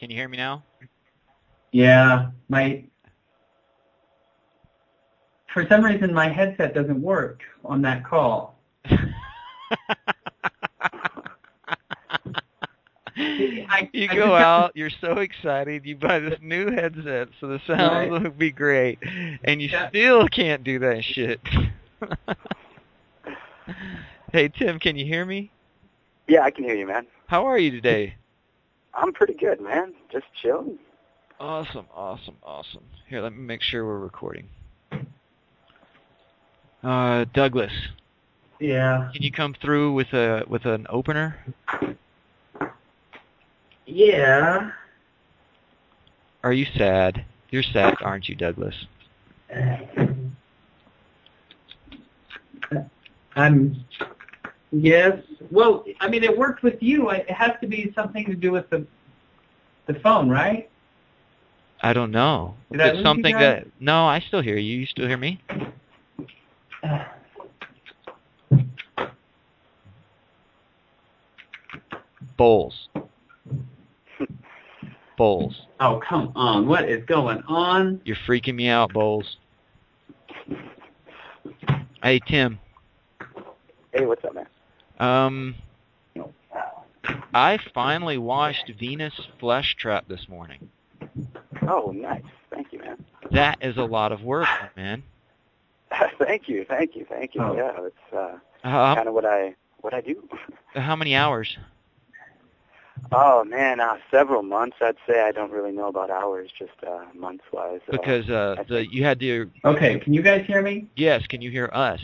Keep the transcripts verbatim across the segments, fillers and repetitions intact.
Can you hear me now? Yeah, my for some reason my headset doesn't work on that call. I, you I go out, you're so excited, you buy this new headset so the sound right. will be great, and you yeah. still can't do that shit. Hey, Tim, can you hear me? Yeah, I can hear you, man. How are you today? I'm pretty good, man. Just chilling. Awesome, awesome, awesome. Here, let me make sure we're recording. Uh, Douglas. Yeah. Can you come through with a with an opener? Yeah. Are you sad? You're sad, aren't you, Douglas? I'm. Yes. Well, I mean, it worked with you. It has to be something to do with the the phone, right? I don't know. Did I It's lose you something guys? that no, I still hear you. You still hear me? Bowls. Bowls. Oh, come on. What is going on? You're freaking me out, Bowls. Hey, Tim. Hey, what's up, man? Um, I finally watched Venus Flesh Trap this morning. Oh, nice. Thank you, man. That is a lot of work, man. thank you, thank you, thank you. Oh. Yeah, it's uh, Uh, kind of what I what I do. how many hours? Oh man, uh, several months. I'd say I don't really know about hours, just uh, months wise. Because uh, I the think- you had to. Okay, can you guys hear me? Yes, can you hear us?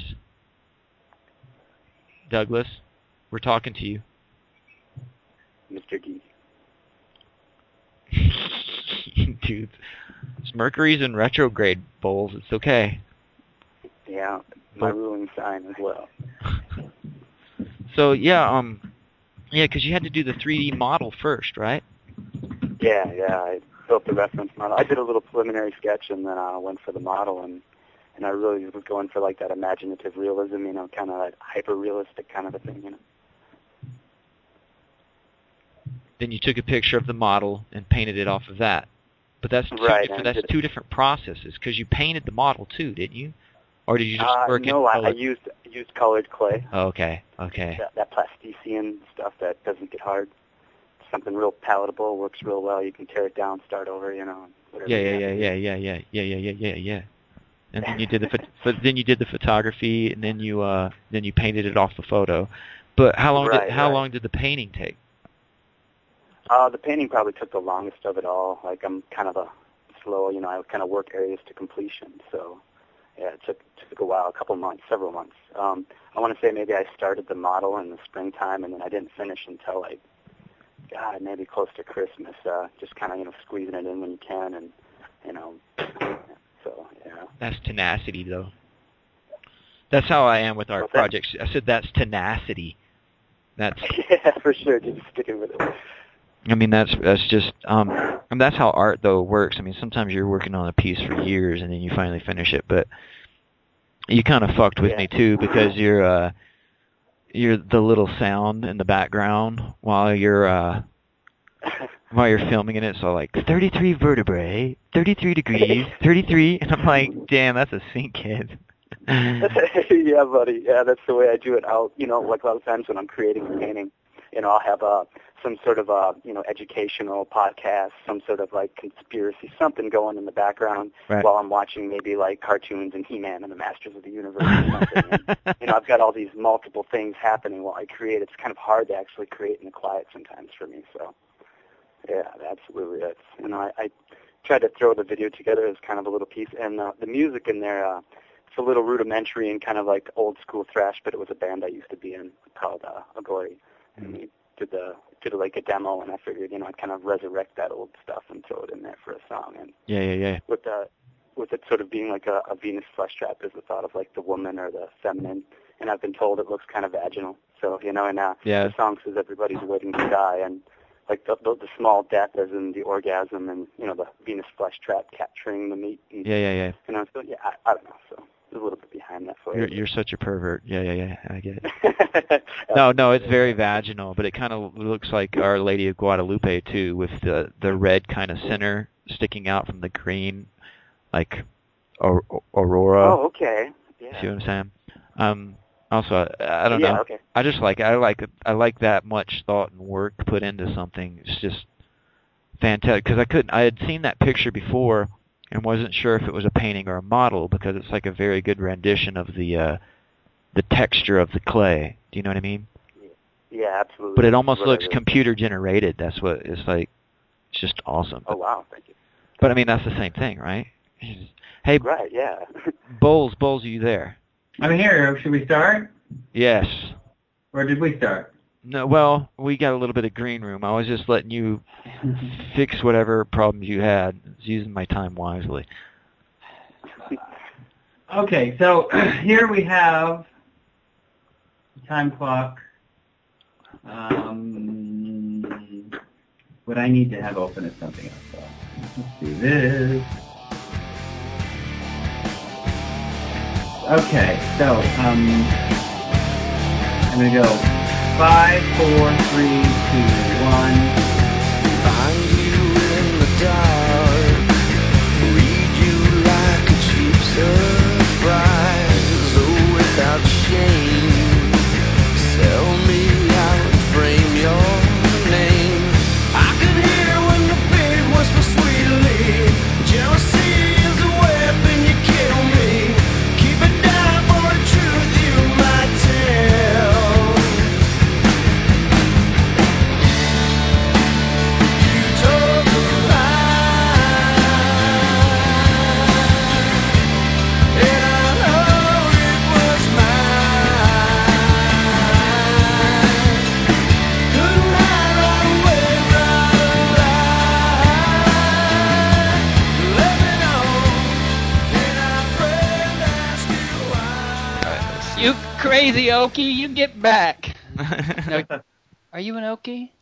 Douglas, we're talking to you. Mister D. Dude, it's Mercury's in retrograde, Bowls. It's okay. Yeah, my Oh. ruling sign as well. So yeah, um, yeah, because you had to do the three D model first, right? Yeah, yeah. I built the reference model. I did a little preliminary sketch and then I uh, went for the model, and and I really was going for like that imaginative realism, you know, kind of that hyper realistic kind of a thing, you know. Then you took a picture of the model and painted it off of that. But that's two Right, different. and That's did- two different processes because you painted the model too, didn't you? Or did you just Uh, work no, in I, color? I used used colored clay. Oh, okay, okay. That, that plastician stuff that doesn't get hard. Something real palatable, works real well. You can tear it down, start over, you know. Whatever Yeah, you yeah, have yeah, to do. yeah, yeah, yeah, yeah, yeah, yeah, yeah, yeah. And then you did the pho- pho- then you did the photography, and then you uh then you painted it off the photo. But how long Right, did how right. long did the painting take? Uh, the painting probably took the longest of it all. Like I'm kind of a slow, you know, I kind of work areas to completion. So yeah, it took took a while, a couple months, several months. Um, I want to say maybe I started the model in the springtime, and then I didn't finish until like, God, maybe close to Christmas. Uh, just kind of you know squeezing it in when you can, and you know, so yeah. That's tenacity, though. That's how I am with art What's that? projects. I said that's tenacity. That's Yeah, for sure. Just sticking with it. I mean, that's that's just um, and that's how art though works. I mean, sometimes you're working on a piece for years and then you finally finish it, but you kind of fucked with Yeah. me too because you're uh, you're the little sound in the background while you're uh, while you're filming in it. So like thirty-three vertebrae, thirty-three degrees, thirty-three, and I'm like, damn, that's a sync kid. Yeah, buddy. Yeah, that's the way I do it. I'll, you know, like a lot of times when I'm creating a painting, you know, I'll have uh, some sort of, uh, you know, educational podcast, some sort of like conspiracy, something going in the background Right. while I'm watching maybe like cartoons and He-Man and the Masters of the Universe or something. And, you know, I've got all these multiple things happening while I create. It's kind of hard to actually create in the quiet sometimes for me. So, yeah, absolutely. That's, you know, I, I tried to throw the video together as kind of a little piece, and uh, the music in there. Uh, It's a little rudimentary and kind of like old school thrash, but it was a band I used to be in called uh, Agori, and we did the did like a demo, and I figured you know I'd kind of resurrect that old stuff and throw it in there for a song. And Yeah, yeah, yeah. with the with it sort of being like a, a Venus flesh trap is the thought of like the woman or the feminine, and I've been told it looks kind of vaginal. So you know, and uh, Yeah. the song says everybody's waiting to die, and like the, the the small death as in the orgasm, and you know the Venus flesh trap capturing the meat. And, Yeah, yeah, yeah. You know, so yeah, I, I don't know. So. a little bit behind that photo. You're you're such a pervert. Yeah, yeah, yeah. I get it. no, no, it's very vaginal, but it kind of looks like Our Lady of Guadalupe too, with the the red kind of center sticking out from the green, like or, aurora. Oh, okay. Yeah. See what I'm saying? Um. Also, I, I don't yeah, know. Okay. I just like I like I like that much thought and work put into something. It's just fantastic because I couldn't. I had seen that picture before and wasn't sure if it was a painting or a model because it's like a very good rendition of the uh, the texture of the clay. Do you know what I mean? Yeah, absolutely. But it almost looks really computer generated. That's what it's like. It's just awesome. Oh wow, thank you. But I mean that's the same thing, right? Hey, right, yeah. Bowles, Bowles, are you there? I'm here. Should we start? Yes. Or did we start? No, well, we got a little bit of green room. I was just letting you fix whatever problems you had. I was using my time wisely. Okay, so here we have the time clock. Um, what I need to have open is something else. So let's do this. Okay, so um, I'm going to go five, four, three, two, one. Find you in the dark, read you like a cheap surprise, oh, without shame, sell me out, frame your name. I could hear when the pig whisper sweetly, jealousy is a weapon, you kill me. Keep it down for the truth you might tell. You told the lie, and I know it was mine. Couldn't hide right away, right alive. Let me know, can our friend ask you why? You crazy Okie, you get back. No, are you an Okie?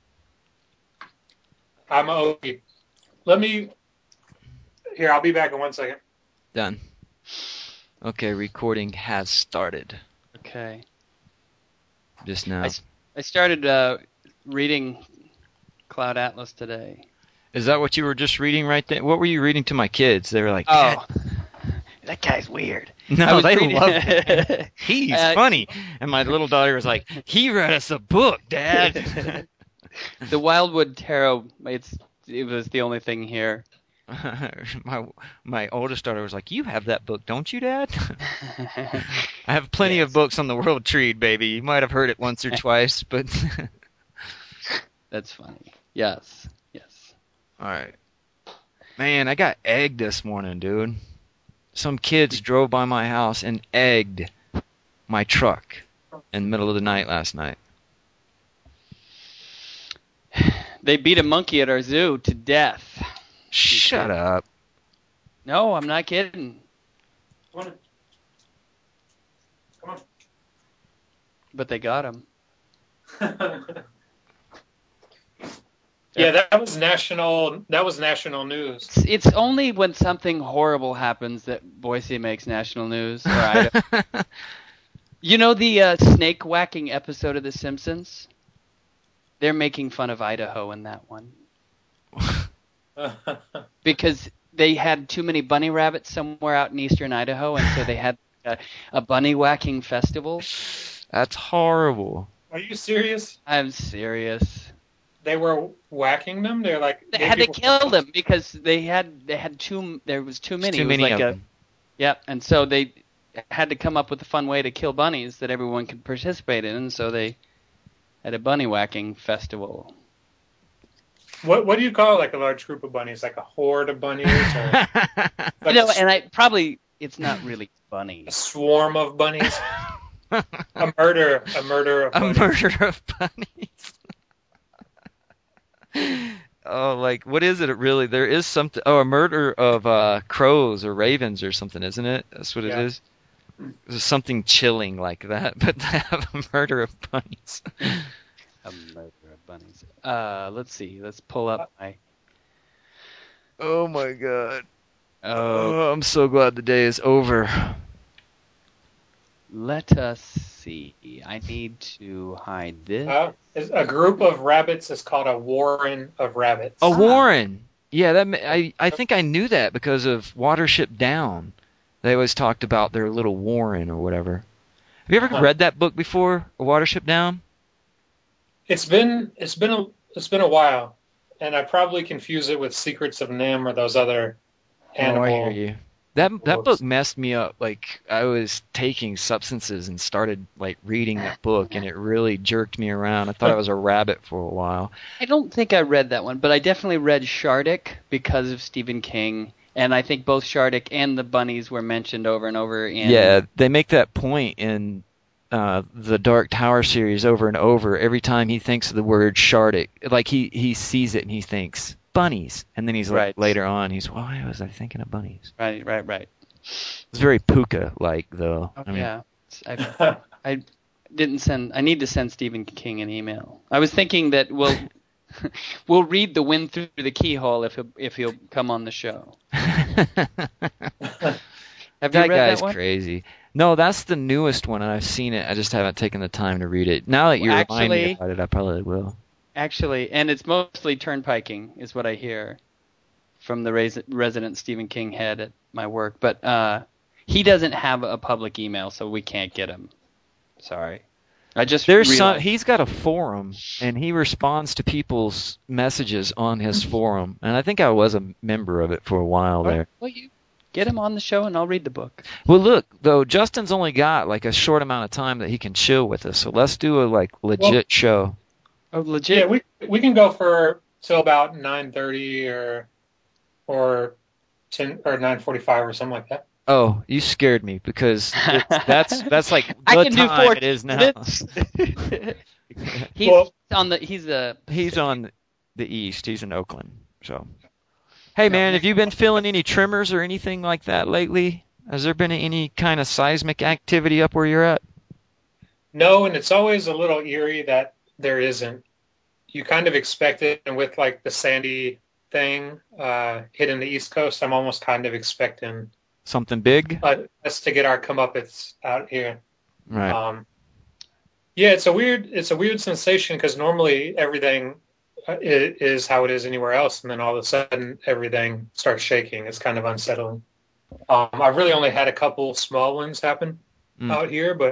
I'm okay. Let me. Here, I'll be back in one second. Done. Okay, recording has started. Okay. Just now. I, s- I started uh, reading Cloud Atlas today. Is that what you were just reading right there? What were you reading to my kids? They were like, Oh, that guy's weird. I no, was they reading- love it. He's Uh, funny. And my little daughter was like, he read us a book, Dad. The Wildwood Tarot, it's, it was the only thing here. my my oldest daughter was like, you have that book, don't you, Dad? I have plenty Yes. of books on the World Trade, baby. You might have heard it once or twice, but... That's funny. Yes, yes. All right. Man, I got egged this morning, dude. Some kids drove by my house and egged my truck in the middle of the night last night. They beat a monkey at our zoo to death. Shut up. No, I'm not kidding. Come on. Come But they got him. on. Yeah, that was national. That was national news. It's, it's only when something horrible happens that Boise makes national news. Or Idaho. You know the uh, snake whacking episode of The Simpsons? They're making fun of Idaho in that one. Because they had too many bunny rabbits somewhere out in eastern Idaho, and so they had a, a bunny whacking festival. That's horrible. Are you serious? I'm serious. They were whacking them. They're like They gay had to people- kill them because they had they had too there was too many. Too It was many like of a, them. Yeah, and so they had to come up with a fun way to kill bunnies that everyone could participate in, and so they had a bunny whacking festival. What What do you call like a large group of bunnies? Like a horde of bunnies, or like No, a, and I probably it's not really bunny. a swarm of bunnies? A murder, a murder of A bunnies. murder of bunnies. Oh, like, what is it really? There is something, oh, a murder of uh, crows or ravens or something, isn't it? That's what Yeah. it is. There's something chilling like that, but to have a murder of bunnies. A murder of bunnies. Uh, let's see. Let's pull up my. Oh my god. Oh, Oh, I'm so glad the day is over. Let us see. I need to hide this. Uh, is- a group of rabbits is called a warren of rabbits. A warren. Yeah, that ma- I I think I knew that because of Watership Down. They always talked about their little warren or whatever. Have you ever Uh-huh. read that book before, Watership Down? It's been it's been a it's been a while, and I probably confuse it with Secrets of Nim or those other animal. Oh, I hear you. That that books. book messed me up. Like I was taking substances and started like reading that book, and it really jerked me around. I thought I was a rabbit for a while. I don't think I read that one, but I definitely read Shardik because of Stephen King, and I think both Shardik and the bunnies were mentioned over and over. In, Yeah, they make that point in uh, the Dark Tower series over and over. Every time he thinks of the word Shardik, like he, he sees it and he thinks bunnies, and then he's like Right. later on he's why was I thinking of bunnies? Right, right, right. It's very Puka like though. I mean, yeah, I, I didn't send. I need to send Stephen King an email. I was thinking that we'll we'll read The Wind Through the Keyhole if he'll, if he'll come on the show. Have you that read guy's that one? crazy. No, that's the newest one, and I've seen it. I just haven't taken the time to read it. Now that you Well, remind me actually- about it, I probably will. Actually, and it's mostly turnpiking, is what I hear from the res- resident Stephen King head at my work. But uh, he doesn't have a public email, so we can't get him. Sorry. I just There's some. realized- He's got a forum, and he responds to people's messages on his forum. And I think I was a member of it for a while there. Well, you get him on the show, and I'll read the book. Well, look though, Justin's only got like a short amount of time that he can chill with us. So let's do a like legit Well- show. Oh, legit. Yeah, we we can go for till about nine thirty or or ten or nine forty five or something like that. Oh, you scared me because it's, that's that's like the I can do time four it is now. minutes. he's Well- on the. He's a. He's on the east. He's in Oakland. So, hey man, have you been feeling any tremors or anything like that lately? Has there been any kind of seismic activity up where you're at? No, and it's always a little eerie that there isn't. You kind of expect it, and with like the Sandy thing uh, hitting the East Coast, I'm almost kind of expecting Something big? uh, us to get our comeuppance out here. Right. Um, yeah, it's a weird, it's a weird sensation because normally everything uh, i- is how it is anywhere else, and then all of a sudden everything starts shaking. It's kind of unsettling. Um, I've really only had a couple small ones happen Mm. out here, but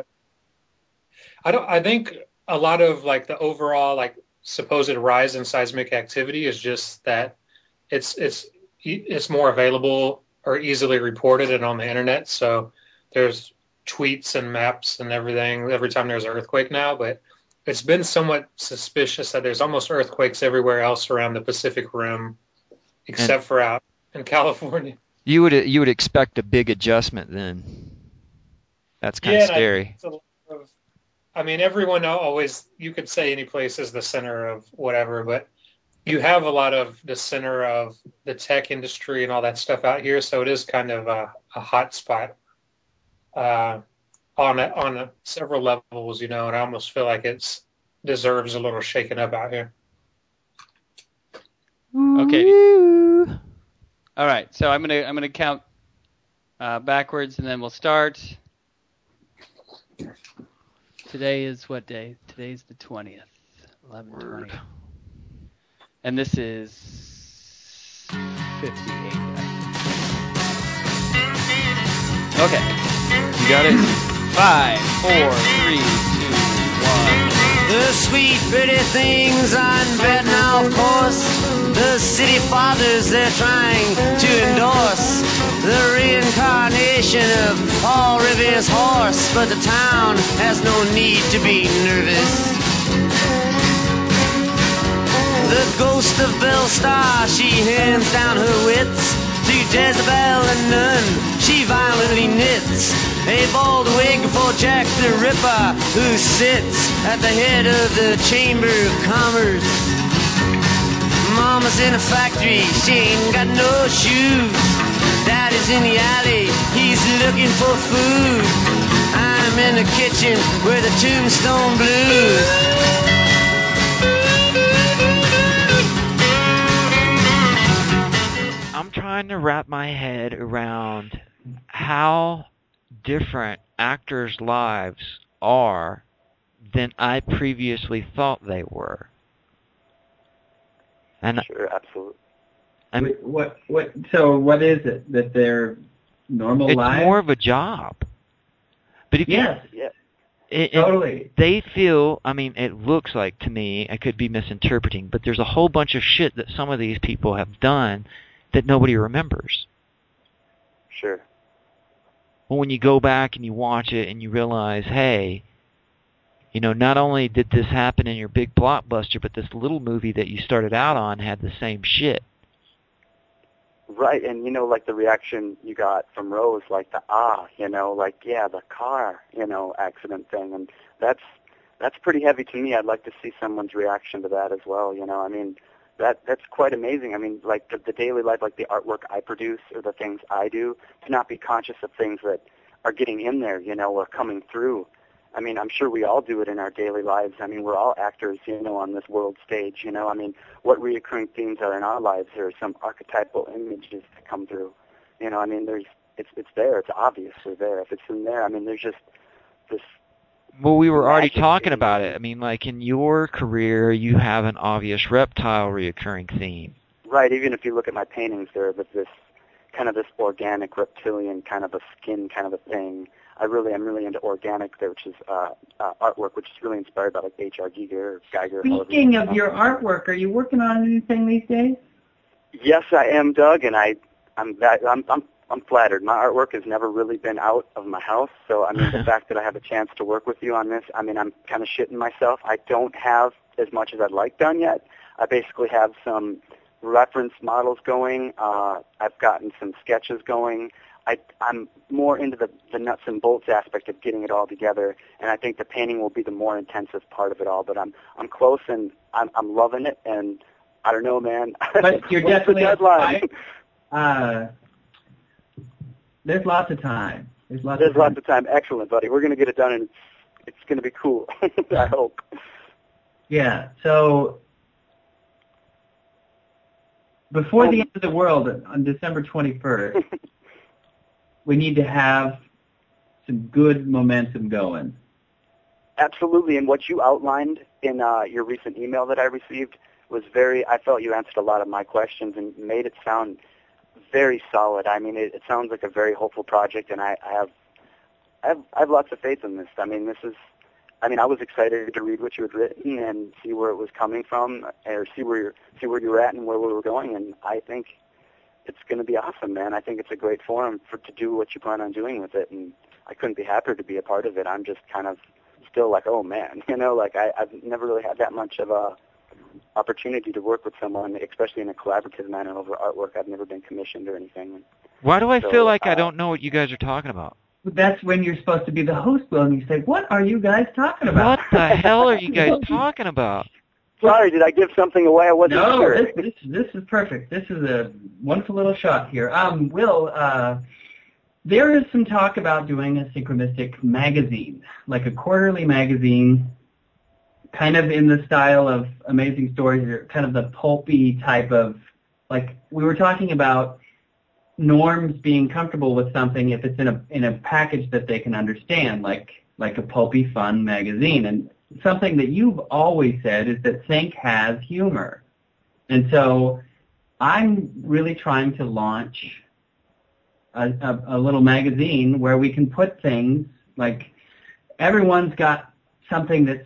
I don't. I think a lot of like the overall like supposed rise in seismic activity is just that it's it's it's more available or easily reported and on the internet. So there's tweets and maps and everything every time there's an earthquake now, but it's been somewhat suspicious that there's almost earthquakes everywhere else around the Pacific Rim, except for out in California. You would you would expect a big adjustment then. That's kind Yeah, of and I scary. think it's a lot of- I mean, everyone always, you could say any place is the center of whatever, but you have a lot of the center of the tech industry and all that stuff out here, so it is kind of a, a hot spot uh, on a, on a, several levels, you know, and I almost feel like it's deserves a little shaking up out here. Okay. Woo. All right. So I'm gonna I'm gonna count uh, backwards, and then we'll start. Today is what day? Today's the twentieth. eleven twenty. And this is fifty-eight. Okay. You got it? Five, four, three, two, one. The sweet, pretty things on Bethnal course. The city fathers they're trying to endorse. The reincarnation of Paul Revere's horse. But the town has no need to be nervous. The ghost of Belle Star, she hands down her wits. To Jezebel and none, she violently knits a bald wig for Jack the Ripper, who sits at the head of the Chamber of Commerce. Mama's in a factory, she ain't got no shoes. Daddy's in the alley, he's looking for food. I'm in the kitchen where the Tombstone Blues. I'm trying to wrap my head around how different actors' lives are than I previously thought they were. And Sure, absolutely. I'm, What, what, what, so what is it? That they're normal it's lives? more of a job. But if Yes, you, Yeah. it, it, totally. they feel, I mean, it looks like to me, I could be misinterpreting, but there's a whole bunch of shit that some of these people have done that nobody remembers. Sure. Well, when you go back and you watch it and you realize, hey, you know, not only did this happen in your big blockbuster, but this little movie that you started out on had the same shit. Right, and you know, like the reaction you got from Rose, like the ah, you know, like yeah, the car, you know, accident thing, and that's that's pretty heavy to me. I'd like to see someone's reaction to that as well. You know, I mean, that that's quite amazing. I mean, like the, the daily life, like the artwork I produce or the things I do, to not be conscious of things that are getting in there, you know, or coming through. I mean, I'm sure we all do it in our daily lives. I mean, we're all actors, you know, on this world stage, you know. I mean, what reoccurring themes are in our lives? There are some archetypal images that come through. You know, I mean, there's it's it's there. It's obviously there. If it's in there, I mean, there's just this. Well, we were already magic talking thing. about it. I mean, like in your career, you have an obvious reptile reoccurring theme. Right. Even if you look at my paintings, there with this kind of this organic reptilian kind of a skin kind of a thing. I really am really into organic there, which is uh, uh, artwork, which is really inspired by like H R. Giger or Geiger. Speaking of your artwork, are you working on anything these days? Yes, I am, Doug, and I, I'm that I'm I'm I'm flattered. My artwork has never really been out of my house, so I mean the fact that I have a chance to work with you on this, I mean I'm kind of shitting myself. I don't have as much as I'd like done yet. I basically have some reference models going. Uh, I've gotten some sketches going. I, I'm more into the, the nuts and bolts aspect of getting it all together, and I think the painting will be the more intensive part of it all. But I'm I'm close, and I'm I'm loving it, and I don't know, man. But you're What's definitely the deadline? Uh, there's lots of time. There's lots. There's of time. lots of time. Excellent, buddy. We're gonna get it done, and it's it's gonna be cool. I hope. Yeah. So before Oh. the end of the world on December twenty-first, we need to have some good momentum going. Absolutely, and what you outlined in uh, your recent email that I received was very, I felt you answered a lot of my questions and made it sound very solid. I mean, it, it sounds like a very hopeful project, and I, I have I have, I have lots of faith in this. I mean, this is, I mean, I was excited to read what you had written and see where it was coming from, or see where you're, see where you were at and where we were going, and I think it's going to be awesome, man. I think it's a great forum for to do what you plan on doing with it, and I couldn't be happier to be a part of it. I'm just kind of still like, oh man, you know, like I, I've never really had that much of a opportunity to work with someone, especially in a collaborative manner over artwork. I've never been commissioned or anything. Why do I So, feel like I uh, don't know what you guys are talking about? That's when you're supposed to be the host, Will, and you say, "What are you guys talking about?" What the hell are you guys talking about? Sorry, did I give something away? I wasn't No, sure. this, this this is perfect. This is a wonderful little shot here. Um, Will, uh, there is some talk about doing a Synchromistic magazine, like a quarterly magazine, kind of in the style of Amazing Stories, or kind of the pulpy type of, like we were talking about norms being comfortable with something if it's in a in a package that they can understand, like like a pulpy, fun magazine. And something that you've always said is that Sync has humor. And so I'm really trying to launch a, a, a little magazine where we can put things, like everyone's got something that's,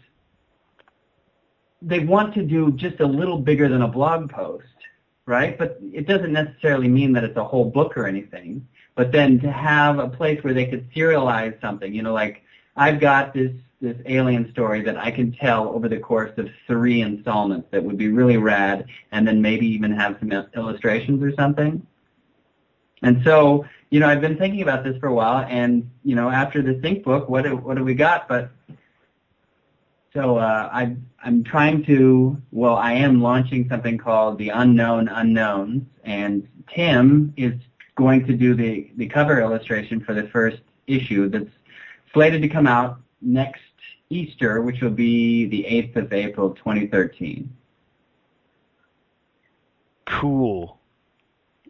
they want to do just a little bigger than a blog post, right? But it doesn't necessarily mean that it's a whole book or anything. But then to have a place where they could serialize something, you know, like I've got this this alien story that I can tell over the course of three installments that would be really rad, and then maybe even have some illustrations or something. And so, you know, I've been thinking about this for a while, and, you know, after the Sync book, what do, what do we got? But so uh, I, I'm trying to, well, I am launching something called The Unknown Unknowns, and Tim is going to do the, the cover illustration for the first issue that's slated to come out next Easter, which will be the eighth of April, twenty thirteen. Cool.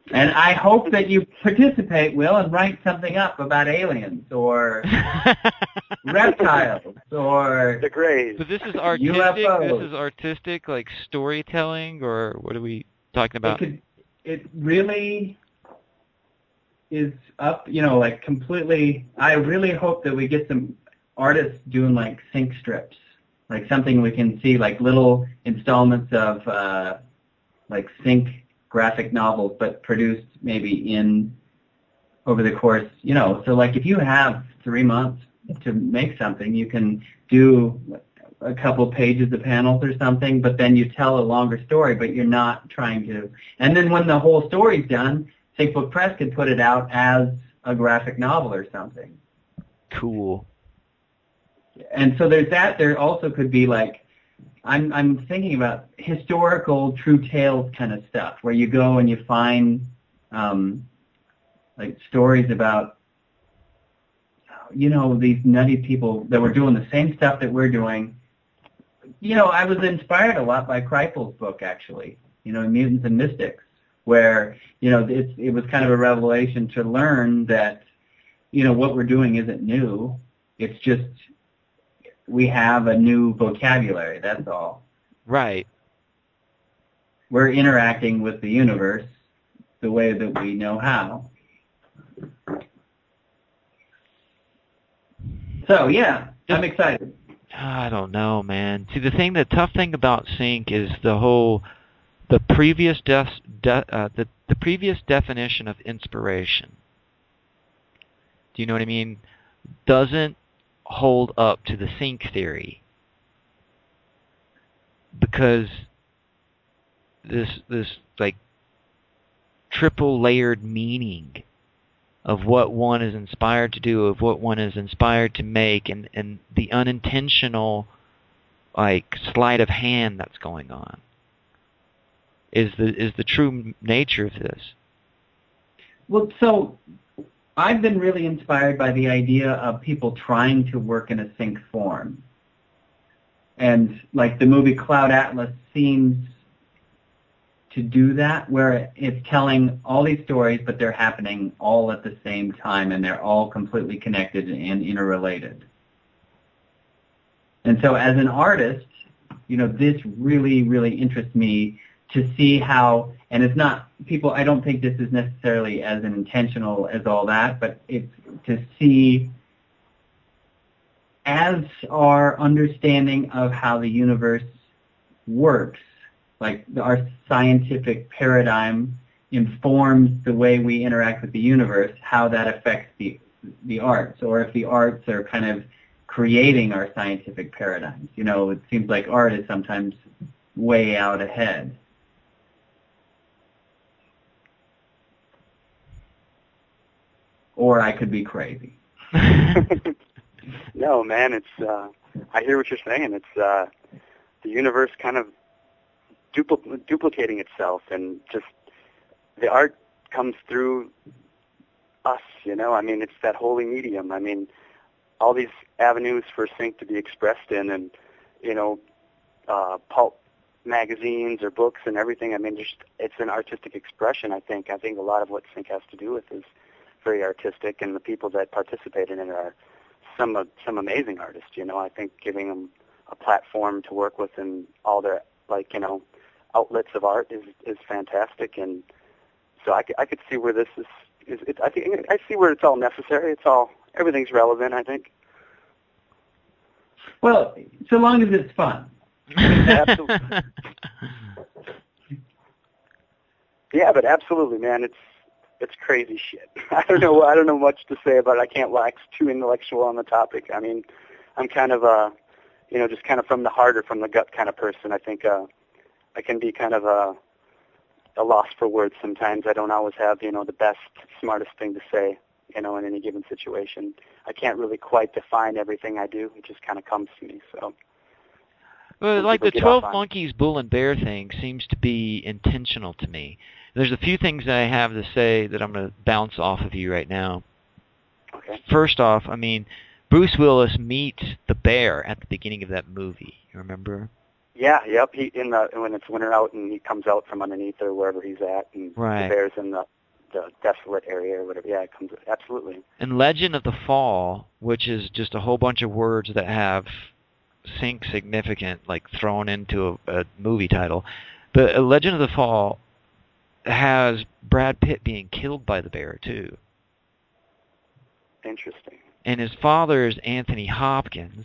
And I hope that you participate, Will, and write something up about aliens or reptiles or The Greys. So this is artistic. U F Os. This is artistic, like storytelling, or what are we talking It about? could, it really is up, you know, like completely. I really hope that we get some artists doing like sync strips, like something we can see, like little installments of uh, like sync graphic novels, but produced maybe in over the course, you know. So like if you have three months to make something, you can do a couple pages of panels or something, but then you tell a longer story, but you're not trying to. And then when the whole story's done, Sync Book Press could put it out as a graphic novel or something. Cool. And so there's that. There also could be like, I'm I'm thinking about historical true tales kind of stuff, where you go and you find um, like stories about, you know, these nutty people that were doing the same stuff that we're doing. You know, I was inspired a lot by Kreipel's book, actually, you know, Mutants and Mystics, where, you know, it's, it was kind of a revelation to learn that, you know, what we're doing isn't new. It's just we have a new vocabulary, that's all. Right. We're interacting with the universe the way that we know how. So, yeah, I'm excited. I don't know, man. See, the thing, the tough thing about Sync is the whole, the previous def, de, uh, the the previous definition of inspiration. Do you know what I mean? Doesn't hold up to the Sync theory, because this this like triple layered meaning of what one is inspired to do, of what one is inspired to make, and, and the unintentional like sleight of hand that's going on is the is the true nature of this. Well, so I've been really inspired by the idea of people trying to work in a sync form. And like the movie Cloud Atlas seems to do that, where it's telling all these stories, but they're happening all at the same time, and they're all completely connected and interrelated. And so as an artist, you know, this really, really interests me to see how, and it's not, people, I don't think this is necessarily as intentional as all that, but it's to see as our understanding of how the universe works, like our scientific paradigm informs the way we interact with the universe, how that affects the the arts, or if the arts are kind of creating our scientific paradigms. You know, it seems like art is sometimes way out ahead. Or I could be crazy. No, man, it's, uh, I hear what you're saying. It's uh, the universe kind of dupl- duplicating itself, and just the art comes through us, you know? I mean, it's that holy medium. I mean, all these avenues for Sync to be expressed in, and, you know, uh, pulp magazines or books and everything. I mean, just it's an artistic expression, I think. I think a lot of what Sync has to do with is very artistic, and the people that participate in it are some uh, some amazing artists, you know. I think giving them a platform to work with and all their, like, you know, outlets of art is is fantastic. And so I, I could see where this is, is it, I think I see where it's all necessary. It's all, everything's relevant, I think. Well, so long as it's fun. Absolutely. Yeah, but absolutely, man, it's it's crazy shit. I don't know. I don't know much to say about it. I can't wax too intellectual on the topic. I mean, I'm kind of a, you know, just kind of from the heart or from the gut kind of person. I think uh, I can be kind of a a loss for words sometimes. I don't always have, you know, the best, smartest thing to say, you know, in any given situation. I can't really quite define everything I do. It just kind of comes to me. So. Well, like the twelve Monkeys Bull and Bear thing seems to be intentional to me. There's a few things that I have to say that I'm going to bounce off of you right now. Okay. First off, I mean, Bruce Willis meets the bear at the beginning of that movie. You remember? Yeah, yep. He in the when it's winter out and he comes out from underneath or wherever he's at, and right. the bear's in the the desolate area or whatever. Yeah, it comes absolutely. And Legend of the Fall, which is just a whole bunch of words that have sync significant, like thrown into a, a movie title. But Legend of the Fall has Brad Pitt being killed by the bear too. Interesting. And his father is Anthony Hopkins,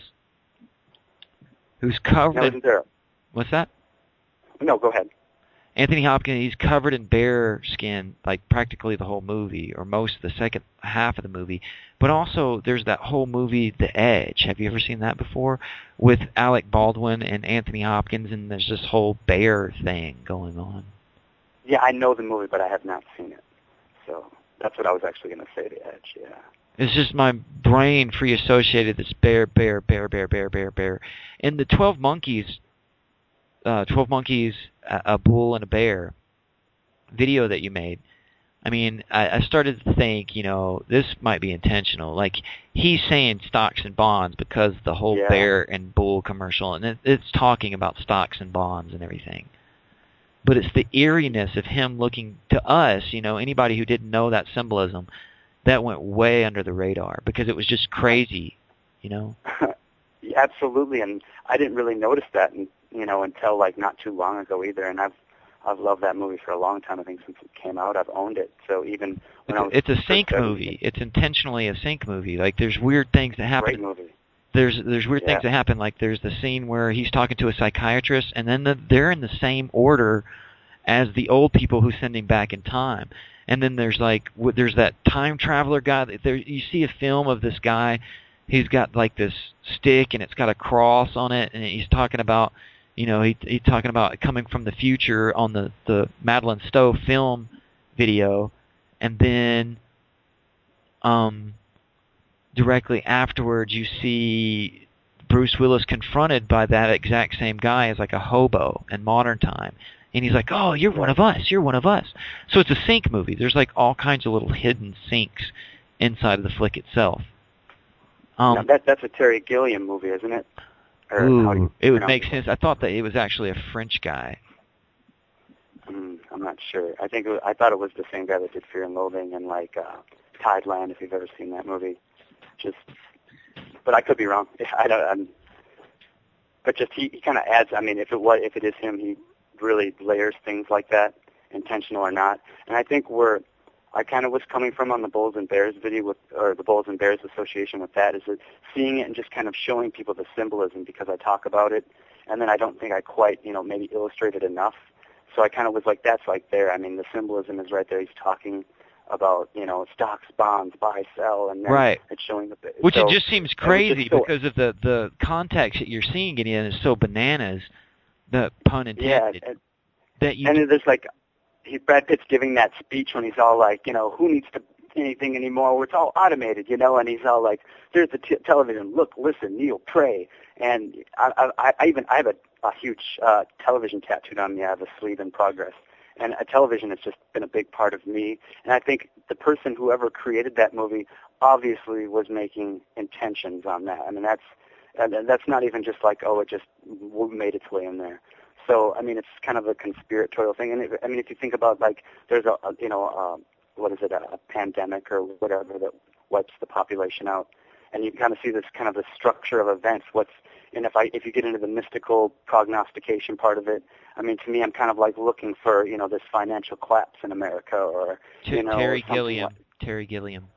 who's covered. Now, isn't there? What's that? No, go ahead. Anthony Hopkins, he's covered in bear skin, like practically the whole movie, or most of the second half of the movie. But also, there's that whole movie, The Edge. Have you ever seen that before? With Alec Baldwin and Anthony Hopkins, and there's this whole bear thing going on. Yeah, I know the movie, but I have not seen it. So that's what I was actually going to say, The Edge, yeah. It's just my brain free associated this bear, bear, bear, bear, bear, bear, bear. In the twelve Monkeys, uh, twelve Monkeys, a, a bull and a bear video that you made, I mean, I, I started to think, you know, this might be intentional. Like, he's saying stocks and bonds because the whole yeah. bear and bull commercial, and it, it's talking about stocks and bonds and everything. But it's the eeriness of him looking to us, you know, anybody who didn't know that symbolism, that went way under the radar because it was just crazy, you know? Yeah, absolutely, and I didn't really notice that, and you know, until like not too long ago either. And I've I've loved that movie for a long time. I think since it came out, I've owned it. So even when it's, I was it's a sync movie. It's intentionally a sync movie. Like there's weird things that happen. Great movie. There's there's weird yeah. things that happen. Like there's the scene where he's talking to a psychiatrist, and then the, they're in the same order as the old people who send him back in time. And then there's like there's that time traveler guy. There you see a film of this guy. He's got like this stick and it's got a cross on it, and he's talking about, you know, he he's talking about coming from the future on the the Madeline Stowe film video, and then um directly afterwards you see Bruce Willis confronted by that exact same guy as like a hobo in modern time. And he's like, oh, you're one of us. You're one of us. So it's a sync movie. There's like all kinds of little hidden syncs inside of the flick itself. Um, now that that's a Terry Gilliam movie, isn't it? Or ooh, how do you it would pronounce make it? sense. I thought that it was actually a French guy. Mm, I'm not sure. I think it was, I thought it was the same guy that did Fear and Loathing and like uh, Tideland, if you've ever seen that movie. Just, but I could be wrong. I don't. I'm, but just he, he kind of adds. I mean, if it was, if it is him, he really layers things like that, intentional or not. And I think where I kind of was coming from on the Bulls and Bears video with, or the Bulls and Bears association with that, is that seeing it and just kind of showing people the symbolism because I talk about it, and then I don't think I quite, you know, maybe illustrated enough. So I kind of was like, that's like there. I mean, the symbolism is right there. He's talking about, you know, stocks, bonds, buy, sell, and then right. it's showing the. Which so, it just seems crazy just so, because of the the context that you're seeing it in is so bananas. The pun intended. Yeah, and, that you and there's like, he, Brad Pitt's giving that speech when he's all like, you know, who needs to anything anymore? It's all automated, you know. And he's all like, there's the t- television. Look, listen, kneel, pray. And I, I, I even I have a, a huge uh, television tattooed on me. I have a sleeve in progress. And a television has just been a big part of me. And I think the person, whoever created that movie, obviously was making intentions on that. I mean, that's and that's not even just like, oh, it just made its way in there. So, I mean, it's kind of a conspiratorial thing. And, it, I mean, if you think about, like, there's a, a you know, uh, what is it, a, a pandemic or whatever that wipes the population out. And you kind of see this kind of the structure of events. What's and if I if you get into the mystical prognostication part of it, I mean, to me, I'm kind of like looking for, you know, this financial collapse in America, or you know, Terry or Gilliam. like, Terry Gilliam.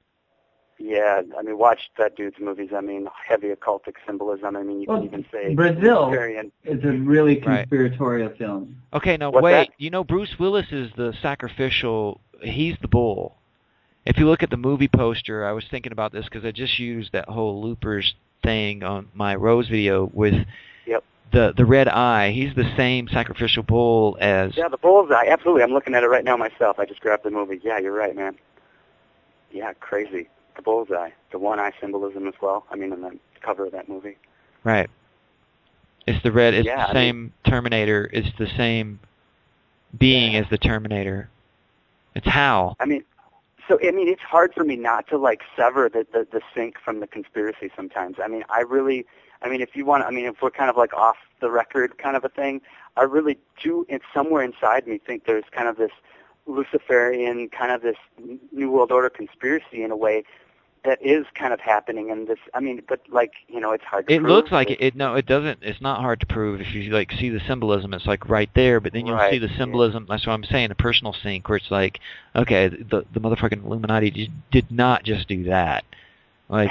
Yeah, I mean, watch that dude's movies. I mean, heavy occultic symbolism. I mean, you well, can even say Brazil Victorian. is a really Right. conspiratorial film. Okay, now What's wait. that? You know, Bruce Willis is the sacrificial. He's the bull. If you look at the movie poster, I was thinking about this because I just used that whole loopers thing on my Rose video with Yep. the the red eye. He's the same sacrificial bull as. Yeah, the bullseye. Absolutely. I'm looking at it right now myself. I just grabbed the movie. Yeah, you're right, man. Yeah, crazy. The bullseye. The one-eye symbolism as well. I mean, on the cover of that movie. Right. It's the red. It's Yeah, the I same mean- Terminator. It's the same being Yeah. as the Terminator. It's Hal. I mean, so, I mean, it's hard for me not to, like, sever the, the, the sync from the conspiracy sometimes. I mean, I really, I mean, if you want, I mean, if we're kind of, like, off the record kind of a thing, I really do, it's somewhere inside me, think there's kind of this Luciferian kind of this New World Order conspiracy in a way that is kind of happening in this. I mean, but like, you know, it's hard to It prove. looks like it, it. No, it doesn't. It's not hard to prove if you like see the symbolism. It's like right there, but then you'll Right, see the symbolism. Yeah. That's what I'm saying. The personal sync, where it's like, okay, the the motherfucking Illuminati just did not just do that. Like,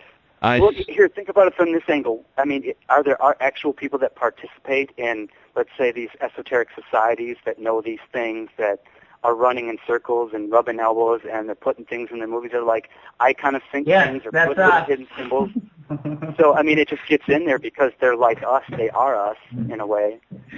I. Well, here, think about it from this angle. I mean, are there are actual people that participate in, let's say, these esoteric societies that know these things, that are running in circles and rubbing elbows, and they're putting things in their movies that are like, I kind of think yes, things, or that's put little hidden symbols. So, I mean, it just gets in there because they're like us. They are us, in a way.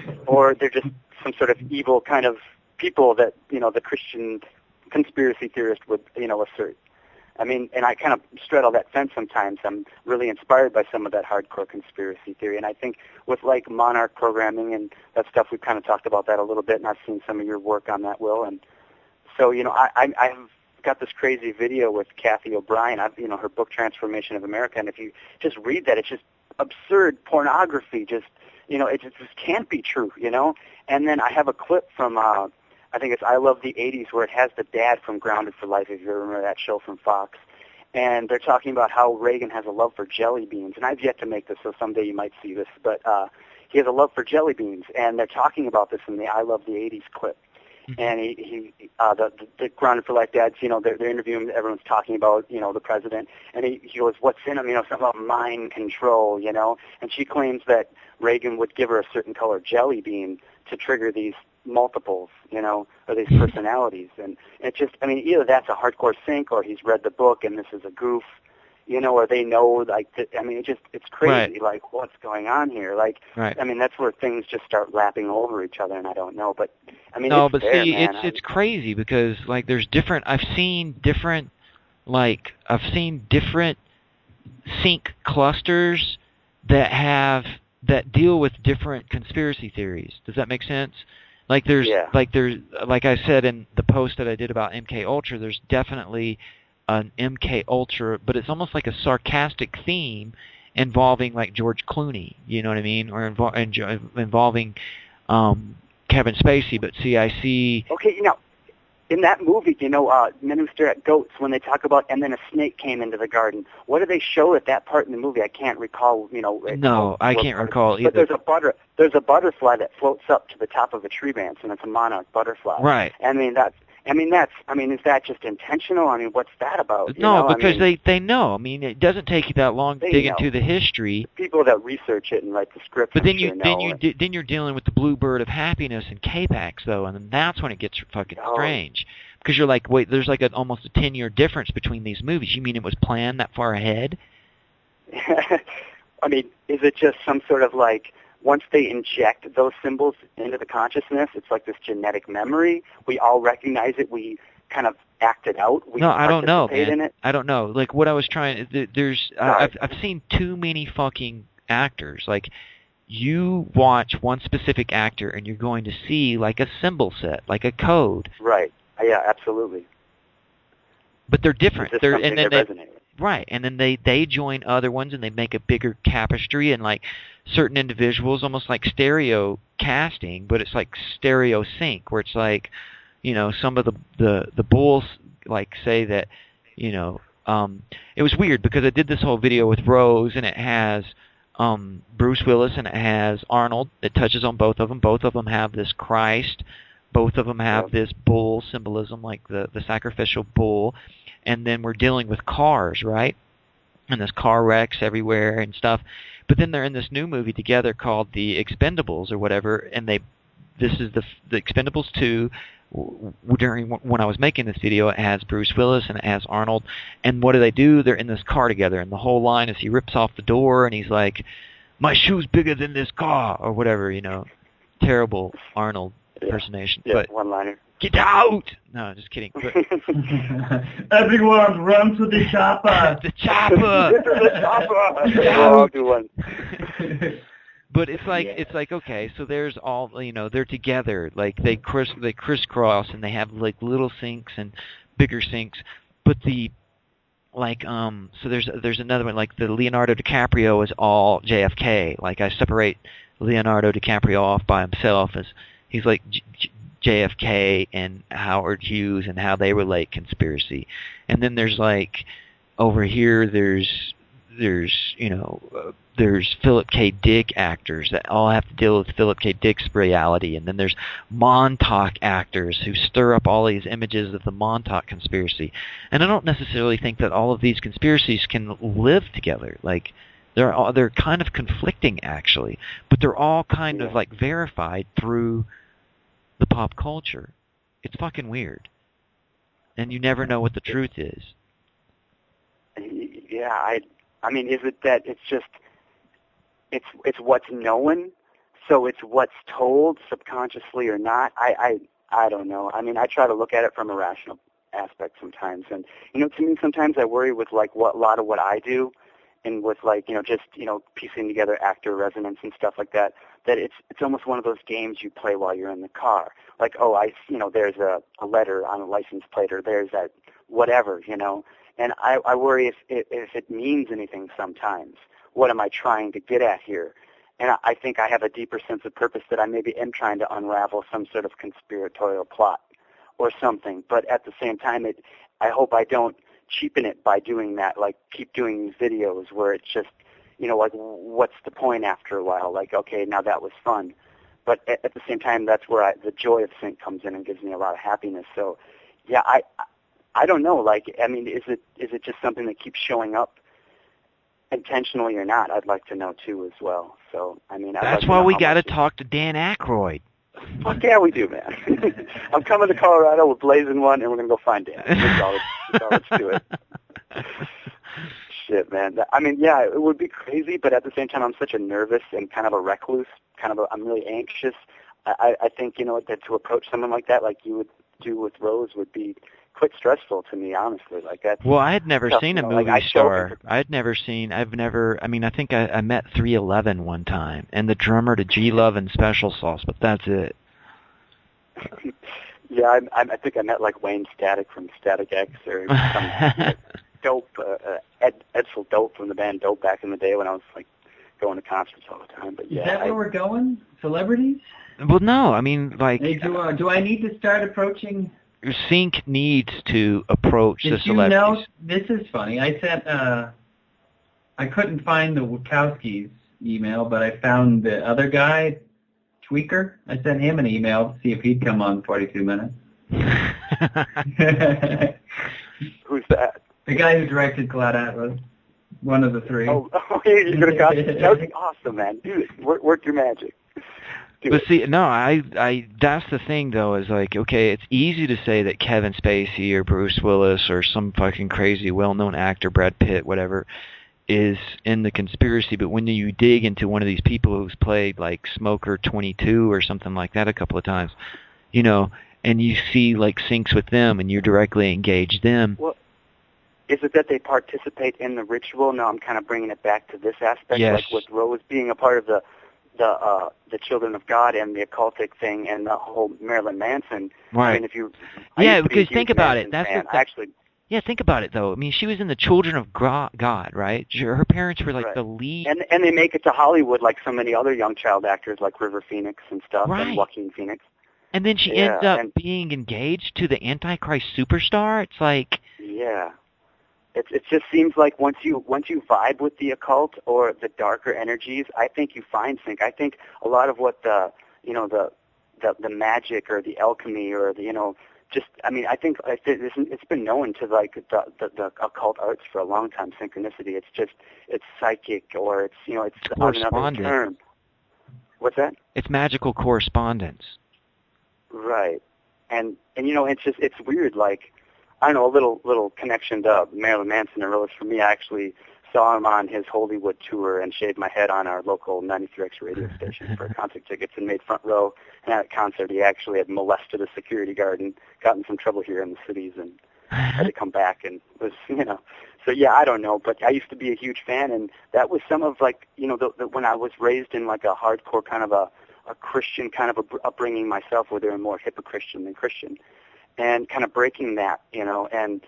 Or they're just some sort of evil kind of people that, you know, the Christian conspiracy theorist would, you know, assert. I mean, and I kind of straddle that fence sometimes. I'm really inspired by some of that hardcore conspiracy theory. And I think with, like, Monarch programming and that stuff, we've kind of talked about that a little bit, and I've seen some of your work on that, Will. And so, you know, I, I, I've got this crazy video with Kathy O'Brien, I've, you know, her book, Transformation of America. And if you just read that, it's just absurd pornography. Just, you know, it just, just can't be true, you know. And then I have a clip from... Uh, I think it's I Love the eighties, where it has the dad from Grounded for Life, if you remember that show from Fox. And they're talking about how Reagan has a love for jelly beans. And I've yet to make this, so someday you might see this. But uh, he has a love for jelly beans. And they're talking about this in the I Love the eighties clip. Mm-hmm. And he, he uh, the, the Grounded for Life dads, you know, they're, they're interviewing, everyone's talking about, you know, the president. And he, he goes, what's in him? You know, something about mind control, you know. And she claims that Reagan would give her a certain color jelly bean to trigger these multiples, you know, or these personalities. And it just, I mean, either that's a hardcore sync, or he's read the book and this is a goof, you know, or they know, like, th- I mean, it just, it's crazy, right. Like, what's going on here? Like, right. I mean, that's where things just start lapping over each other, and I don't know, but, I mean, no, it's but there, see, man. it's I, it's crazy because, like, there's different, I've seen different, like, I've seen different sync clusters that have, that deal with different conspiracy theories. Does that make sense? Like there's, yeah. like there's, like I said in the post that I did about M K Ultra, there's definitely an M K Ultra, but it's almost like a sarcastic theme involving like George Clooney, you know what I mean, or invo- involving um, Kevin Spacey. But see, I see. Okay, you know, in that movie, you know, uh, Men Who Stare at Goats, when they talk about, and then a snake came into the garden. What do they show at that part in the movie? I can't recall. You know. No, I can't recall either. But there's a butter, there's a butterfly that floats up to the top of a tree branch, and it's a monarch butterfly. Right. I mean, that's. I mean, that's. I mean, is that just intentional? I mean, what's that about? You no, know? because I mean, they they know. I mean, it doesn't take you that long to They dig know. into the history. people that research it and write the scripts. But I'm then you sure then know, you and- de- then you're dealing with the Bluebird of Happiness and K-Pax though, and then that's when it gets fucking Oh. strange. Because you're like, wait, there's like an almost a ten year difference between these movies. You mean it was planned that far ahead? I mean, is it just some sort of like, once they inject those symbols into the consciousness, it's like this genetic memory? We all recognize it. We kind of act it out. We No, I don't know, participate man. in it. I don't know. Like what I was trying, th- there's, I Right. I've I've seen too many fucking actors. Like you watch one specific actor and you're going to see like a symbol set, like a code, Right. Yeah, absolutely. but they're It's different. just They're something and then that they. resonates. Right, and then they, they join other ones and they make a bigger tapestry, and like certain individuals, almost like stereo casting, but it's like stereo sync, where it's like, you know, some of the the the bulls like say that, you know, um, it was weird because I did this whole video with Rose, and it has um, Bruce Willis and it has Arnold. It touches on both of them. Both of them have this Christ. Both of them have Yep. this bull symbolism, like the the sacrificial bull. And then we're dealing with cars, right? And there's car wrecks everywhere and stuff. But then they're in this new movie together called The Expendables or whatever, and they, this is the the Expendables two. W- During when I was making this video, it has Bruce Willis and it has Arnold. And what do they do? They're in this car together, and the whole line is he rips off the door and he's like, "My shoe's bigger than this car," or whatever, you know. Terrible Arnold Yeah. impersonation. Yeah, But one-liner. get out! No, just kidding. But, Everyone, run to the chopper. the chopper. the chopper! Get We'll all out. do one. But it's like Yeah. it's like okay, so there's all you know they're together, like they criss they crisscross and they have like little sinks and bigger sinks. But the like um so there's there's another one like the Leonardo DiCaprio is all J F K. Like I separate Leonardo DiCaprio off by himself as he's like J- J- J F K and Howard Hughes and how they relate conspiracy. And then there's like over here there's there's you know uh, there's Philip K. Dick actors that all have to deal with Philip K. Dick's reality, and then there's Montauk actors who stir up all these images of the Montauk conspiracy. And I don't necessarily think that all of these conspiracies can live together. Like they're all, they're kind of conflicting actually, but they're all kind yeah. of like verified through the pop culture. It's fucking weird, and you never know what the truth is. Yeah, I I mean, is it that it's just it's it's what's known, so it's what's told subconsciously or not? I, I I don't know. I mean, I try to look at it from a rational aspect sometimes, and you know, to me, sometimes I worry with like what a lot of what I do, and with like you know just you know piecing together actor resonance and stuff like that. That it's it's almost one of those games you play while you're in the car. Like, oh, I you know there's a, a letter on a license plate, or there's that whatever, you know. And I, I worry if it, if it means anything sometimes. What am I trying to get at here? And I, I think I have a deeper sense of purpose that I maybe am trying to unravel some sort of conspiratorial plot or something. But at the same time, it I hope I don't cheapen it by doing that, like keep doing these videos where it's just, you know, like what's the point after a while? Like, okay, now that was fun. But at, at the same time, that's where I, the joy of sync comes in and gives me a lot of happiness. So, yeah, I... I don't know. Like, I mean, is it is it just something that keeps showing up intentionally or not? I'd like to know too as well. So, I mean, I'd that's like why to we got to talk to Dan Aykroyd. Fuck yeah, we do, man. I'm coming to Colorado. We're blazing one, and we're gonna go find Dan. That's all. That's all. Let's do it. Shit, man. I mean, yeah, it would be crazy, but at the same time, I'm such a nervous and kind of a recluse. Kind of, a, I'm really anxious. I, I think you know that to approach someone like that, like you would do with Rose, would be quite stressful to me, honestly. Like that. Well, I had never tough, seen you a know, movie like I star. I had never seen. I've never. I mean, I think I, I met three eleven one time, and the drummer to G Love and Special Sauce, but that's it. Yeah, I, I think I met like Wayne Static from Static X, or some Dope, uh, uh, Ed Edsel Dope from the band Dope back in the day when I was like going to concerts all the time. But yeah, is that I, where we're going? Celebrities? Well, no. I mean, like, Hey, do, uh, do I need to start approaching? Sync needs to approach Did the you celebrities. know? This is funny. I sent. Uh, I couldn't find the Wachowskis email, but I found the other guy, Tweaker. I sent him an email to see if he'd come on forty-two minutes. Who's that? The guy who directed Cloud Atlas. One of the three. Oh, oh you're gonna got that would be awesome, man. Do it. Work, work your magic. Do But it. see, no, I, I, that's the thing though, is like, okay, it's easy to say that Kevin Spacey or Bruce Willis or some fucking crazy well-known actor, Brad Pitt, whatever, is in the conspiracy, but when you dig into one of these people who's played like Smoker twenty-two or something like that a couple of times, you know, and you see like syncs with them and you directly engage them. Well, is it that they participate in the ritual? No, I'm kind of bringing it back to this aspect, Yes. like with Rose being a part of the the uh, the Children of God and the occultic thing and the whole Marilyn Manson. Right. I mean, if you I Yeah, used to be a because think huge about Manson it. That's fan. the, I actually. yeah, think about it though. I mean, she was in the Children of Gra- God, right? Her parents were like Right. the lead. And and they make it to Hollywood like so many other young child actors like River Phoenix and stuff Right. and Joaquin Phoenix. And then she Yeah, ends up and- being engaged to the Antichrist superstar. It's like, Yeah. It it just seems like once you once you vibe with the occult or the darker energies, I think you find sync. I think a lot of what the you know the the the magic or the alchemy or the you know just I mean I think I think it's it's been known to like the, the the occult arts for a long time. Synchronicity. It's just it's psychic or it's you know it's on another Correspondence. term. What's that? it's magical correspondence. Right. And and you know it's just it's weird like I don't know a little little connection to Marilyn Manson and Rose for me. I actually saw him on his Hollywood tour and shaved my head on our local ninety-three X radio station for concert tickets and made front row. And at a concert he actually had molested a security guard and got in some trouble here in the cities and had to come back and was you know so yeah I don't know but I used to be a huge fan and that was some of like you know the, the, when I was raised in like a hardcore kind of a a Christian kind of a, upbringing myself where they were more hipper Christian than Christian and kind of breaking that you know and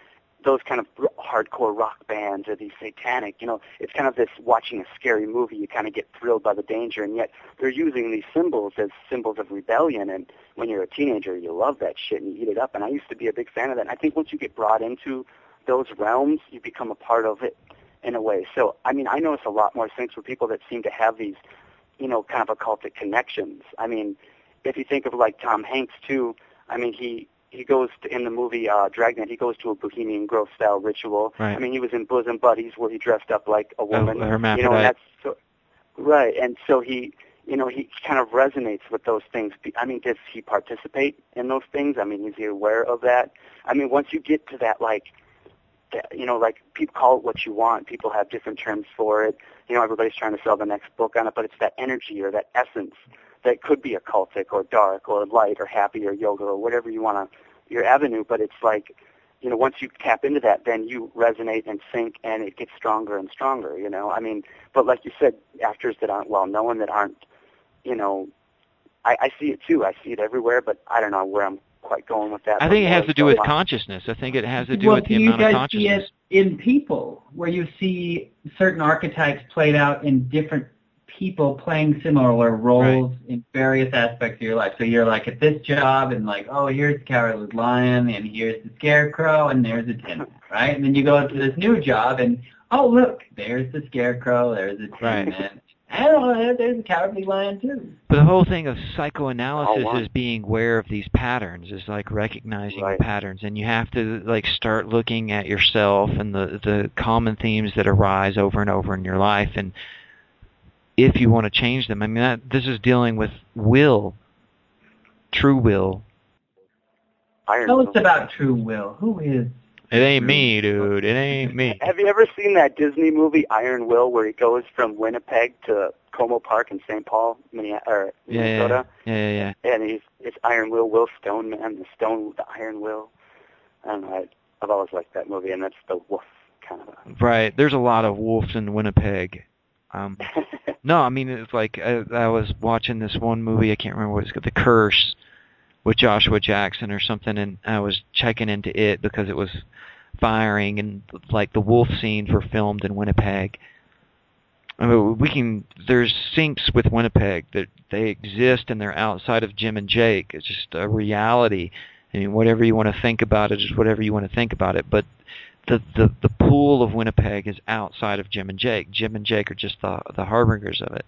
those kind of hardcore rock bands or these satanic, you know, it's kind of this watching a scary movie, you kind of get thrilled by the danger, and yet they're using these symbols as symbols of rebellion, and when you're a teenager, you love that shit and you eat it up, and I used to be a big fan of that, and I think once you get brought into those realms, you become a part of it in a way. So, I mean, I notice a lot more things with people that seem to have these, you know, kind of occultic connections. I mean, if you think of like Tom Hanks too, I mean, he he goes to, in the movie uh, Dragnet, he goes to a Bohemian Grove style ritual. Right. I mean, he was in Bosom Buddies where he dressed up like a woman. A, a hermaphrodite. You know, and that's so, right. And so he, you know, he kind of resonates with those things. I mean, does he participate in those things? I mean, is he aware of that? I mean, once you get to that, like, that, you know, like people call it what you want. People have different terms for it. You know, everybody's trying to sell the next book on it, but it's that energy or that essence that could be occultic or dark or light or happy or yoga or whatever you want to, your avenue. But it's like, you know, once you tap into that, then you resonate and sync, and it gets stronger and stronger, you know. I mean, but like you said, actors that aren't well-known, that aren't, you know, I, I see it too. I see it everywhere, but I don't know where I'm quite going with that. I think it has to do So with much. consciousness. I think it has to do Well, with the do you amount of guys see consciousness. it in people, where you see certain archetypes played out in different people playing similar roles in various aspects of your life? So you're like at this job, and like, oh, here's the cowardly lion, and here's the scarecrow, and there's the tin man, right? And then you go to this new job, and oh, look, there's the scarecrow, there's the tin Right. man. I don't know, there's the cowardly lion too. But the whole thing of psychoanalysis Oh, wow. is being aware of these patterns, is like recognizing Right. the patterns, and you have to like start looking at yourself and the the common themes that arise over and over in your life, and if you want to change them. I mean, that, this is dealing with will, true will. Iron Tell Will. us about true will. Who is? It ain't me, dude. It ain't me. Have you ever seen that Disney movie Iron Will, where he goes from Winnipeg to Como Park in Saint Paul, Minnesota? Or Yeah, Minnesota? yeah, yeah, yeah, yeah. And he's it's Iron Will, Will Stone Man, the Stone, the Iron Will. I don't know. I, I've always liked that movie, and that's the wolf kind of. A, Right. There's a lot of wolves in Winnipeg. Um, no, I mean, it's like I, I was watching this one movie. I can't remember what it's called, The Curse, with Joshua Jackson or something, and I was checking into it because it was firing, and like the wolf scenes were filmed in Winnipeg. I mean, we can. There's syncs with Winnipeg that they exist, and they're outside of Jim and Jake. It's just a reality. I mean, whatever you want to think about it is whatever you want to think about it. But the the the pool of Winnipeg is outside of Jim and Jake. Jim and Jake are just the the harbingers of it.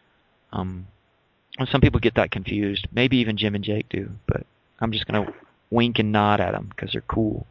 Um, some people get that confused. Maybe even Jim and Jake do. But I'm just gonna wink and nod at them because they're cool.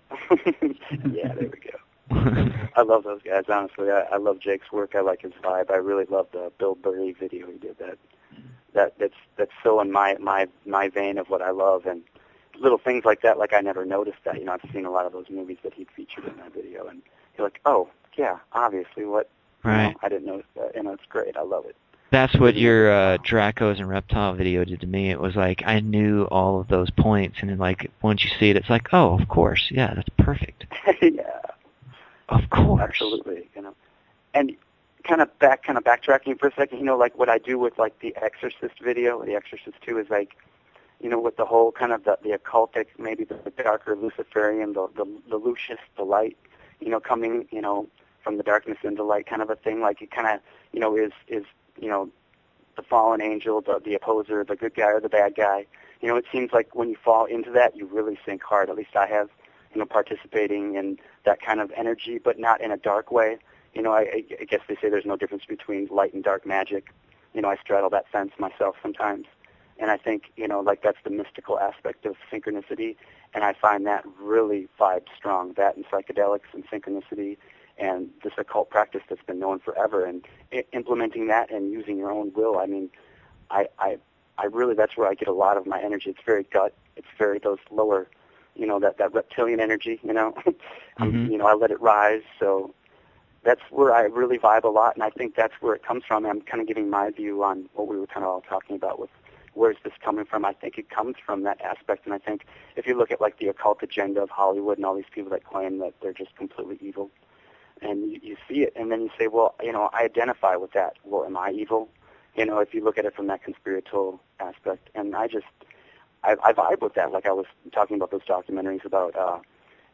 yeah, there we go. I love those guys, honestly. I, I love Jake's work. I like his vibe. I really love the Bill Burry video he did. That that that's that's so in my my my vein of what I love, and little things like that. Like I never noticed that. You know, I've seen a lot of those movies that he featured in that video, and you're like, oh yeah, obviously, what? You Right. know, I didn't notice that. You know, it's great. I love it. That's what your uh, Dracos and Reptile video did to me. It was like I knew all of those points, and then like once you see it, it's like, oh, of course, yeah, that's perfect. yeah. Of course. Absolutely, you know. And kind of back, kind of backtracking for a second, you know, like what I do with like the Exorcist video, The Exorcist two, is like, you know, with the whole kind of the, the occultic, maybe the, the darker Luciferian, the, the the Lucius, the light, you know, coming, you know, from the darkness into light, kind of a thing. Like it kind of, you know, is is you know, the fallen angel, the the opposer, the good guy or the bad guy. You know, it seems like when you fall into that, you really sink hard. At least I have. You know, participating in that kind of energy, but not in a dark way. You know, I, I guess they say there's no difference between light and dark magic. You know, I straddle that fence myself sometimes. And I think, you know, like that's the mystical aspect of synchronicity. And I find that really vibes strong, that and psychedelics and synchronicity and this occult practice that's been known forever. And I- implementing that and using your own will, I mean, I, I, I really, that's where I get a lot of my energy. It's very gut. It's very those lower, you know, that, that reptilian energy, you know, um, Mhm. you know, I let it rise. So that's where I really vibe a lot. And I think that's where it comes from. I'm kind of giving my view on what we were kind of all talking about with where's this coming from. I think it comes from that aspect. And I think if you look at like the occult agenda of Hollywood and all these people that claim that they're just completely evil, and you, you see it, and then you say, well, you know, I identify with that. Well, am I evil? You know, if you look at it from that conspiratorial aspect. And I just, I, I vibe with that. Like I was talking about those documentaries about, uh,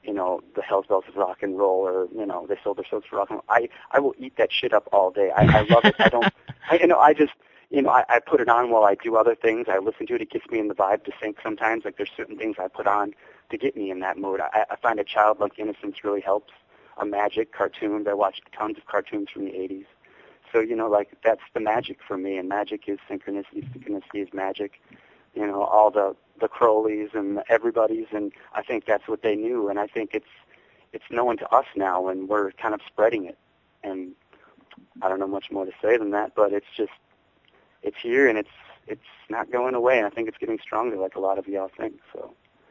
you know, the Hells Bells of rock and roll, or, you know, they sold their souls for rock and roll. I, I will eat that shit up all day. I, I love it. I don't, I, you know, I just, you know, I, I put it on while I do other things. I listen to it. It gets me in the vibe to sync sometimes. Like, there's certain things I put on to get me in that mood. I, I find a childlike innocence really helps. A magic, cartoons. I watch tons of cartoons from the eighties. So, you know, like, that's the magic for me, and magic is synchronicity. Synchronicity is magic. You know, all the, the Croleys and the everybody's, and I think that's what they knew, and I think it's it's known to us now, and we're kind of spreading it. And I don't know much more to say than that, but it's just, it's here, and it's it's not going away, and I think it's getting stronger like a lot of y'all think, so.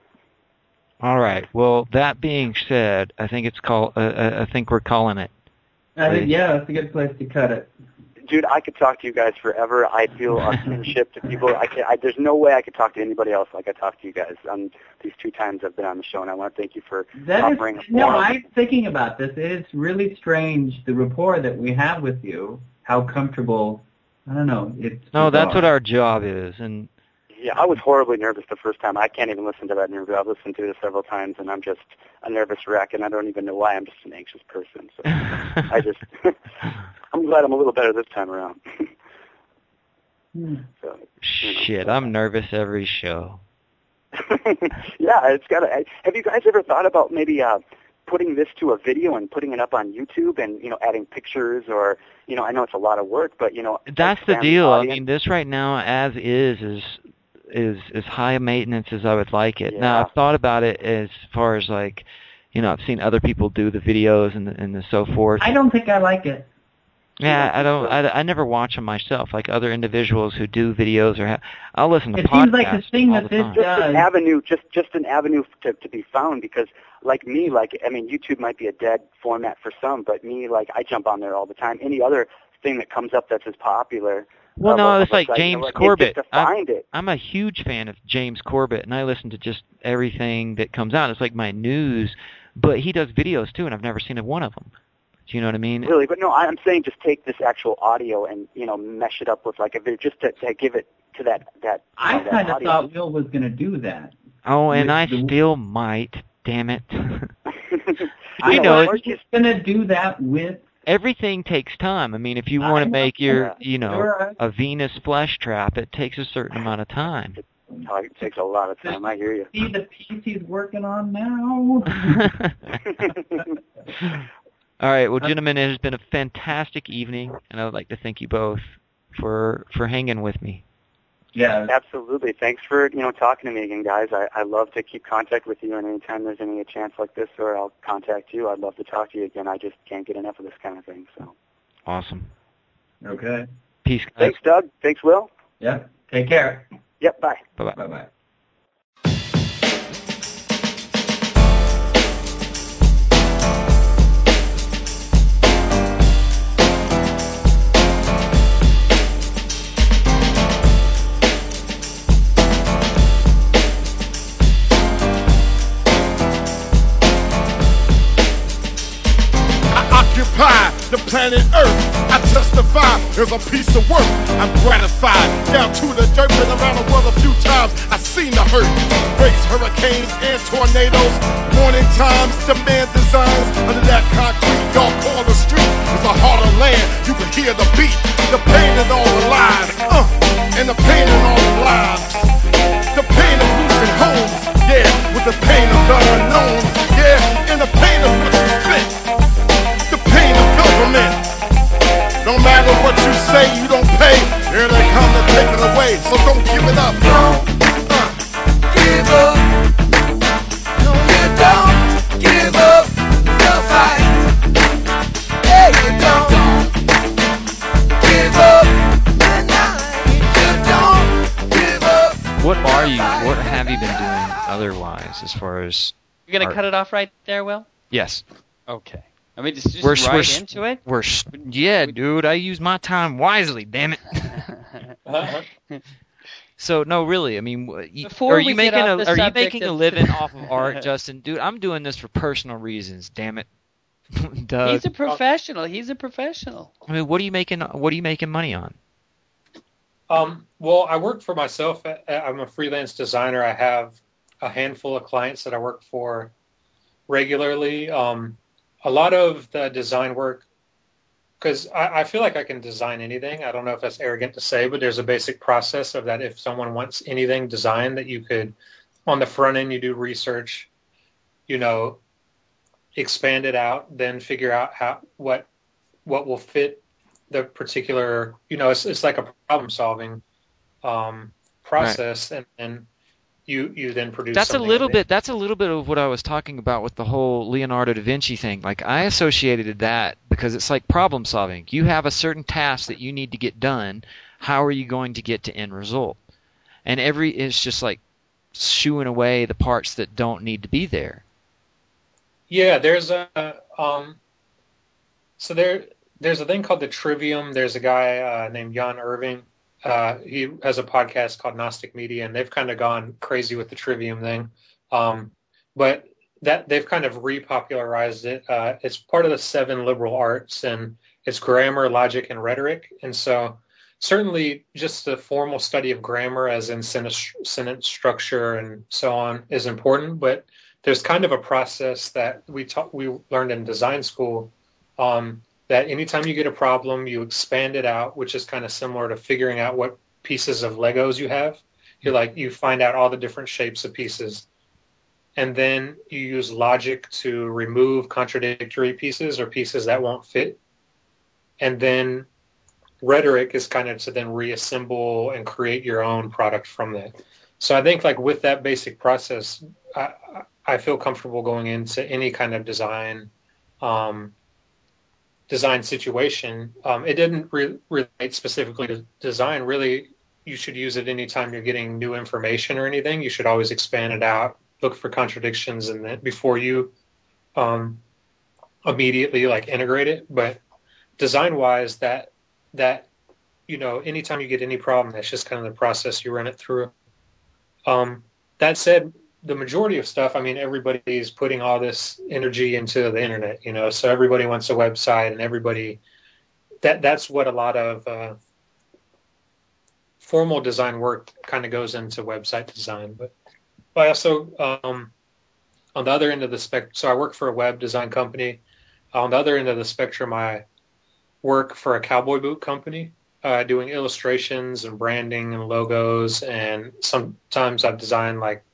All right. Well, that being said, I think it's called. Uh, I think we're calling it. I think, yeah, that's a good place to cut it. Dude, I could talk to you guys forever. I feel a kinship to people. I can, I, there's no way I could talk to anybody else like I talk to you guys on these two times I've been on the show, and I want to thank you for That offering is, a no, forum. I'm thinking about this. It is really strange, the rapport that we have with you, how comfortable, I don't know. It's No, that's bizarre. what our job is, and Yeah, I was horribly nervous the first time. I can't even listen to that interview. I've listened to it several times, and I'm just a nervous wreck, and I don't even know why. I'm just an anxious person. So I just, I'm glad I'm a little better this time around. Hmm. so, you know, shit, so- I'm nervous every show. yeah, it's got to. Have you guys ever thought about maybe uh, putting this to a video and putting it up on YouTube, and you know, adding pictures, or you know, I know it's a lot of work, but you know, That's the expand deal. I audience? mean, this right now, as is, is is as high maintenance as I would like it. Now, Yeah. I've thought about it as far as like, you know, I've seen other people do the videos and the, and the so forth. I don't think I like it. Yeah, Yeah, I don't. so- I, I never watch them myself. Like other individuals who do videos or ha- I'll listen to It podcasts seems like the thing all that the this time. just does. an avenue, just just an avenue to to be found. Because like me, like I mean, YouTube might be a dead format for some, but me, like I jump on there all the time. Any other thing that comes up that's as popular. Well, of no, a- it's of a like site, you know, James like, it's Corbett. Just to I'm- find it. I'm a huge fan of James Corbett, and I listen to just everything that comes out. It's like my news, but he does videos too, and I've never seen a one of them. Do you know what I mean? Really, but no, I'm saying just take this actual audio and you know mesh it up with like a video, just to, to give it to that that. You I know, that kind of audience. thought Will was going to do that. Oh, and with I the- still might. Damn it! I You know, thought he was going to do that with. Everything takes time. I mean, if you I want to know, make your, yeah. you know, Sure. a Venus flesh trap, it takes a certain amount of time. Oh, it takes a lot of time. I hear you. See the piece he's working on now. All right, well, gentlemen, it has been a fantastic evening, and I would like to thank you both for for hanging with me. Yeah. Absolutely. Thanks for you know talking to me again, guys. I, I love to keep contact with you, and anytime there's any chance like this, or I'll contact you. I'd love to talk to you again. I just can't get enough of this kind of thing. So Awesome. Okay. Peace, guys. thanks, Doug. Thanks, Will. Yep. Take care. Yep. Bye. Bye-bye. Bye bye. I occupy the planet Earth. I testify there's a piece of work. I'm gratified. Down to the dirt, been around the world a few times. I seen the hurt. Face hurricanes and tornadoes. Morning times, demand designs. Under that concrete, y'all call the street. It's a harder land. You can hear the beat, the pain in all the lives, uh, and the pain in all the lives. The pain of losing homes, yeah, with the pain of the unknown, yeah, and the pain of what you spent. The pain of government. No matter what you say, you don't pay. Here they come to take it away. So don't give it up. Don't uh, give up. No, you don't give up the fight. Yeah, you don't give up. And you don't give up. What are you? What have you been doing otherwise, as far as? You're gonna Art. cut it off right there, Will? Yes, Okay. I mean, just, just We're- right we're- into it. we're. s- Yeah, dude. I use my time wisely. Damn it. Uh-huh. So no, really. I mean, wh- you- Before are we you get making off a the are you subject making a of- living off of art, Justin? Dude, I'm doing this for personal reasons. Damn it, Doug. He's a professional. He's a professional. I mean, what are you making? What are you making money on? Um, well, I work for myself. I'm a freelance designer. I have a handful of clients that I work for regularly. Um, a lot of the design work, because I, I feel like I can design anything. I don't know if that's arrogant to say, but there's a basic process of that. If someone wants anything designed, that you could, on the front end, you do research, you know, expand it out, then figure out how what what will fit the particular, you know, it's it's like a problem solving um, process, right. and and you you then produce. That's a something little of it. bit. That's a little bit of what I was talking about with the whole Leonardo da Vinci thing. Like I associated that because it's like problem solving. You have a certain task that you need to get done. How are you going to get to end result? And every it's just like shooing away the parts that don't need to be there. Yeah, there's a um, so there there's a thing called the Trivium. There's a guy uh, named Jan Irving. Uh, he has a podcast called Gnostic Media, and they've kind of gone crazy with the Trivium thing. Um, but that they've kind of repopularized it. Uh, it's part of the seven liberal arts, and it's grammar, logic, and rhetoric. And so certainly just the formal study of grammar, as in sentence, sentence structure and so on, is important. But there's kind of a process that we taught, we learned in design school, um, that anytime you get a problem, you expand it out, which is kind of similar to figuring out what pieces of Legos you have. You're like, you find out all the different shapes of pieces. And then you use logic to remove contradictory pieces or pieces that won't fit. And then rhetoric is kind of to then reassemble and create your own product from that. So I think like with that basic process, I, I feel comfortable going into any kind of design um, design situation. Um, it didn't re- relate specifically to design. Really, you should use it anytime you're getting new information or anything. You should always expand it out, look for contradictions, and then before you um, immediately like integrate it. But design-wise, that that you know, anytime you get any problem, that's just kind of the process you run it through. Um, that said, the majority of stuff, I mean, everybody's putting all this energy into the internet, you know, so everybody wants a website, and everybody, that that's what a lot of uh, formal design work kind of goes into website design. But I also, um, on the other end of the spectrum, so I work for a web design company. On the other end of the spectrum, I work for a cowboy boot company, uh, doing illustrations and branding and logos, and sometimes I've designed like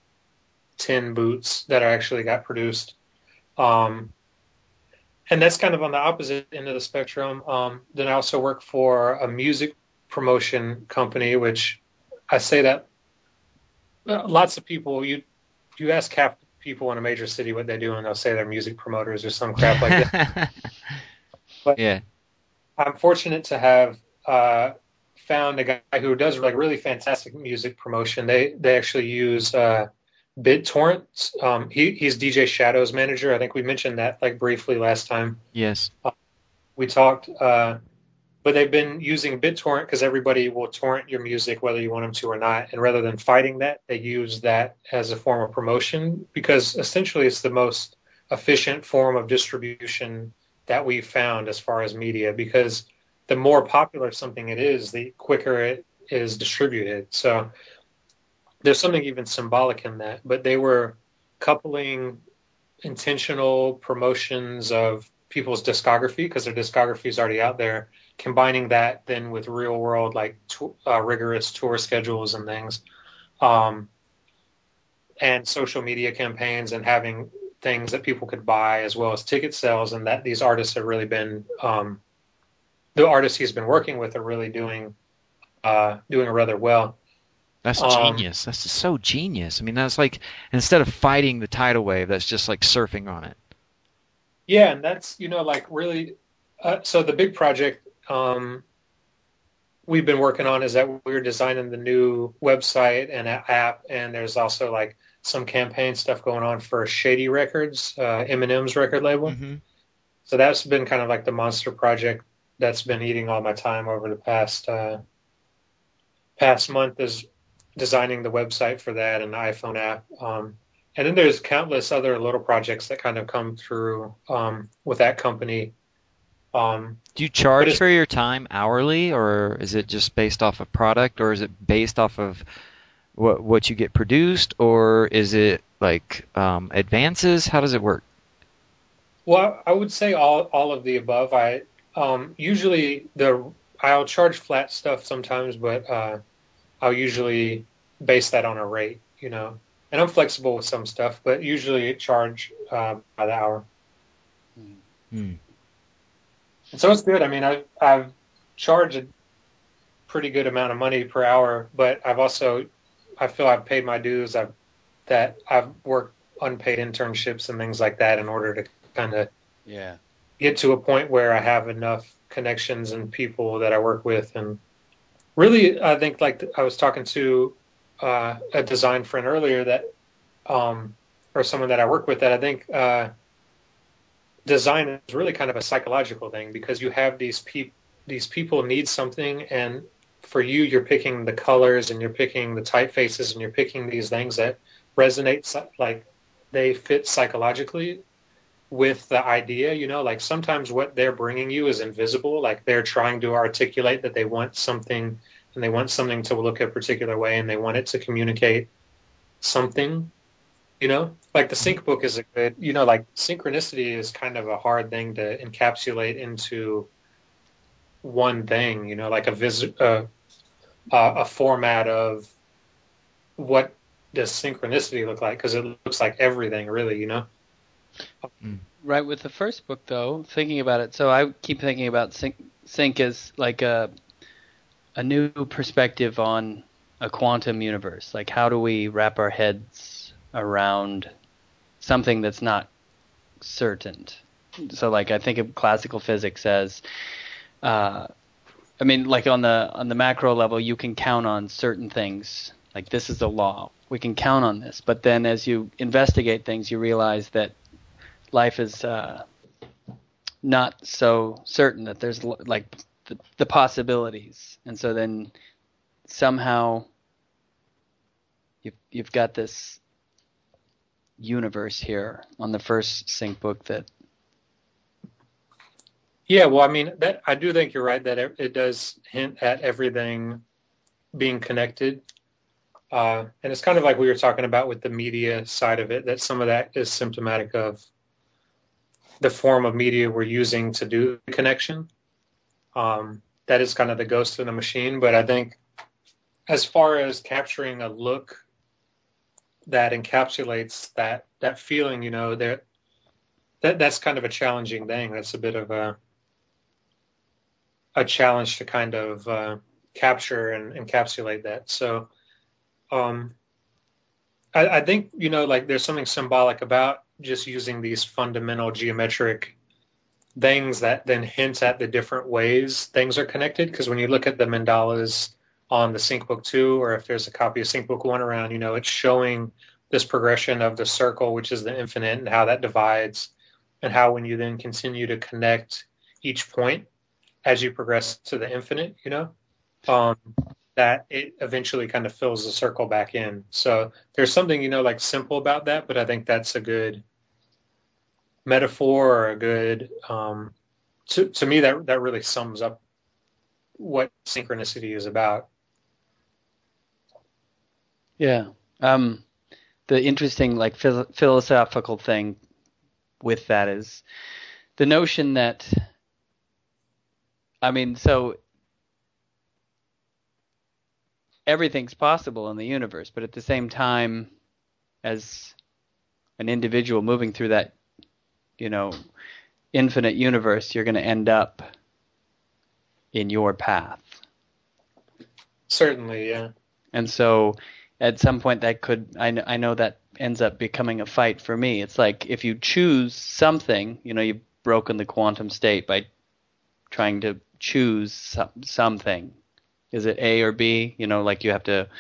ten boots that I actually got produced. Um, and that's kind of on the opposite end of the spectrum. Um, then I also work for a music promotion company, which I say that uh, lots of people, you you ask half people in a major city what they do, and they'll say they're music promoters or some crap like that. But yeah, I'm fortunate to have uh, found a guy who does like really fantastic music promotion. They they actually use uh, BitTorrent. Um, he, he's D J Shadow's manager. I think we mentioned that like briefly last time. Yes. Uh, we talked, uh, but they've been using BitTorrent because everybody will torrent your music whether you want them to or not. And rather than fighting that, they use that as a form of promotion because essentially it's the most efficient form of distribution that we've found as far as media, because the more popular something it is, the quicker it is distributed. So there's something even symbolic in that, but they were coupling intentional promotions of people's discography because their discography is already out there, combining that then with real world, like to, uh, rigorous tour schedules and things, um, and social media campaigns, and having things that people could buy as well as ticket sales. And that these artists have really been, um, the artists he's been working with are really doing, uh, doing rather well. That's Um, genius. That's just so genius. I mean, that's like, instead of fighting the tidal wave, that's just like surfing on it. Yeah, and that's, you know, like really, uh, so the big project um, we've been working on is that we're designing the new website and a- app, and there's also like some campaign stuff going on for Shady Records, uh, Eminem's record label. Mm-hmm. So that's been kind of like the monster project that's been eating all my time over the past uh, past month, is designing the website for that and the iPhone app. Um, and then there's countless other little projects that kind of come through um, with that company. Um, Do you charge for your time hourly, or is it just based off of product, or is it based off of what what you get produced, or is it like um, advances? How does it work? Well, I would say all all of the above. I um, usually the I'll charge flat stuff sometimes, but uh, I'll usually base that on a rate, you know. And I'm flexible with some stuff, but usually charge uh, by the hour. Hmm. And so it's good. I mean, I I've charged a pretty good amount of money per hour, but I've also I feel I've paid my dues. I've that I've worked unpaid internships and things like that in order to kind of Yeah. get to a point where I have enough connections and people that I work with. And really, I think like I was talking to uh, a design friend earlier that, um, or someone that I work with that I think uh, design is really kind of a psychological thing because you have these people, these people need something, and for you, you're picking the colors and you're picking the typefaces and you're picking these things that resonate, like they fit psychologically with the idea, you know, like sometimes what they're bringing you is invisible, like they're trying to articulate that they want something and they want something to look a particular way and they want it to communicate something, you know, like the sync book is a good, you know, like synchronicity is kind of a hard thing to encapsulate into one thing, you know, like a vis- uh, uh, a format of what does synchronicity look like, because it looks like everything really, you know. Right, with the first book, though, thinking about it, so I keep thinking about sync, sync as like a a new perspective on a quantum universe. Like, how do we wrap our heads around something that's not certain? So, like, I think of classical physics as, uh, I mean, like on the on the macro level, you can count on certain things. Like, this is a law. We can count on this. But then as you investigate things, you realize that life is uh, not so certain, that there's like the, the possibilities, and so then somehow you've you've got this universe here on the first sync book that. Yeah, well, I mean, that I do think you're right that it, it does hint at everything being connected, uh, and it's kind of like we were talking about with the media side of it. That some of that is symptomatic of the form of media we're using to do the connection. Um, that is kind of the ghost in the machine. But I think as far as capturing a look that encapsulates that that feeling, you know, that that that's kind of a challenging thing. That's a bit of a a challenge to kind of uh, capture and encapsulate that. So um, I, I think, you know, like there's something symbolic about just using these fundamental geometric things that then hint at the different ways things are connected. Because when you look at the mandalas on the Sync Book two, or if there's a copy of Sync Book one around, you know, it's showing this progression of the circle, which is the infinite, and how that divides, and how when you then continue to connect each point as you progress to the infinite, you know, um, that it eventually kind of fills the circle back in. So there's something, you know, like simple about that, but I think that's a good metaphor, or a good, um, to, to me, that, that really sums up what synchronicity is about. Yeah. Um, the interesting, like, phil- philosophical thing with that is the notion that, I mean, so everything's possible in the universe, but at the same time, as an individual moving through that, you know, infinite universe, you're going to end up in your path. Certainly, yeah. And so at some point that could, I know, I know that ends up becoming a fight for me. It's like if you choose something, you know, you've broken the quantum state by trying to choose some, something. Is it A or B? You know, like you have to,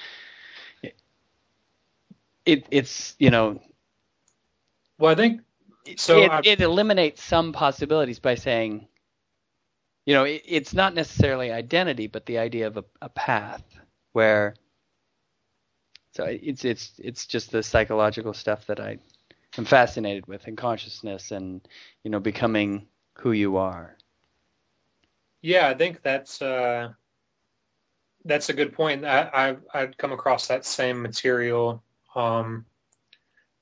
it, it's, you know. Well, I think, so it, it eliminates some possibilities by saying, you know, it, it's not necessarily identity, but the idea of a, a path where, so it's it's it's just the psychological stuff that I am fascinated with, in consciousness and, you know, becoming who you are. Yeah, I think that's uh, that's a good point. I, I've I've come across that same material um,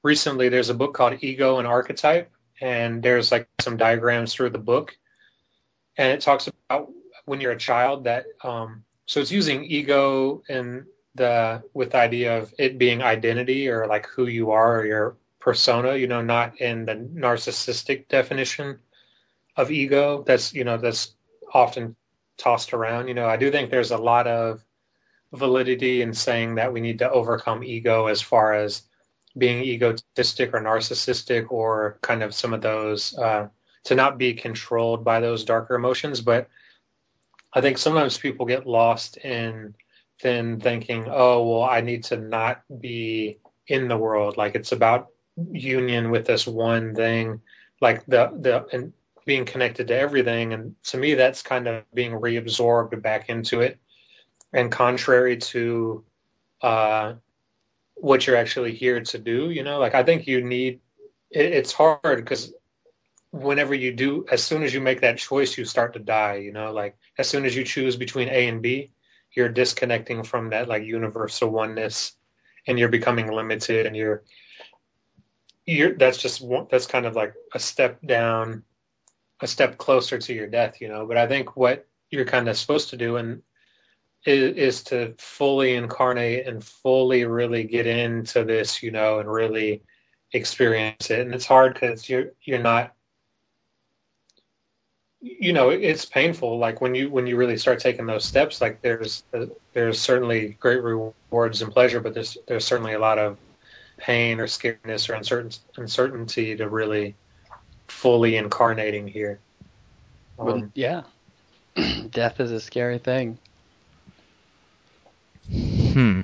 recently there's a book called Ego and Archetype, and there's like some diagrams through the book, and it talks about when you're a child that um, so it's using ego and the with the idea of it being identity or like who you are or your persona, you know, not in the narcissistic definition of ego that's, you know, that's often tossed around. You know, I do think there's a lot of validity in saying that we need to overcome ego as far as being egotistic or narcissistic or kind of some of those, uh, to not be controlled by those darker emotions. But I think sometimes people get lost in then thinking, oh, well, I need to not be in the world. Like it's about union with this one thing, like the, the, and being connected to everything. And to me, that's kind of being reabsorbed back into it. And contrary to uh, what you're actually here to do, you know, like I think you need, it, it's hard because whenever you do, as soon as you make that choice, you start to die, you know, like as soon as you choose between A and B, you're disconnecting from that like universal oneness and you're becoming limited and you're, you're, that's just one, that's kind of like a step down, a step closer to your death, you know, but I think what you're kind of supposed to do and is, is to fully incarnate and fully really get into this, you know, and really experience it. And it's hard because you're, you're not, you know, it's painful. Like when you when you really start taking those steps, like there's uh, there's certainly great rewards and pleasure, but there's there's certainly a lot of pain or scariness or uncertain, uncertainty to really fully incarnating here. Um, well, yeah, death is a scary thing. Hmm.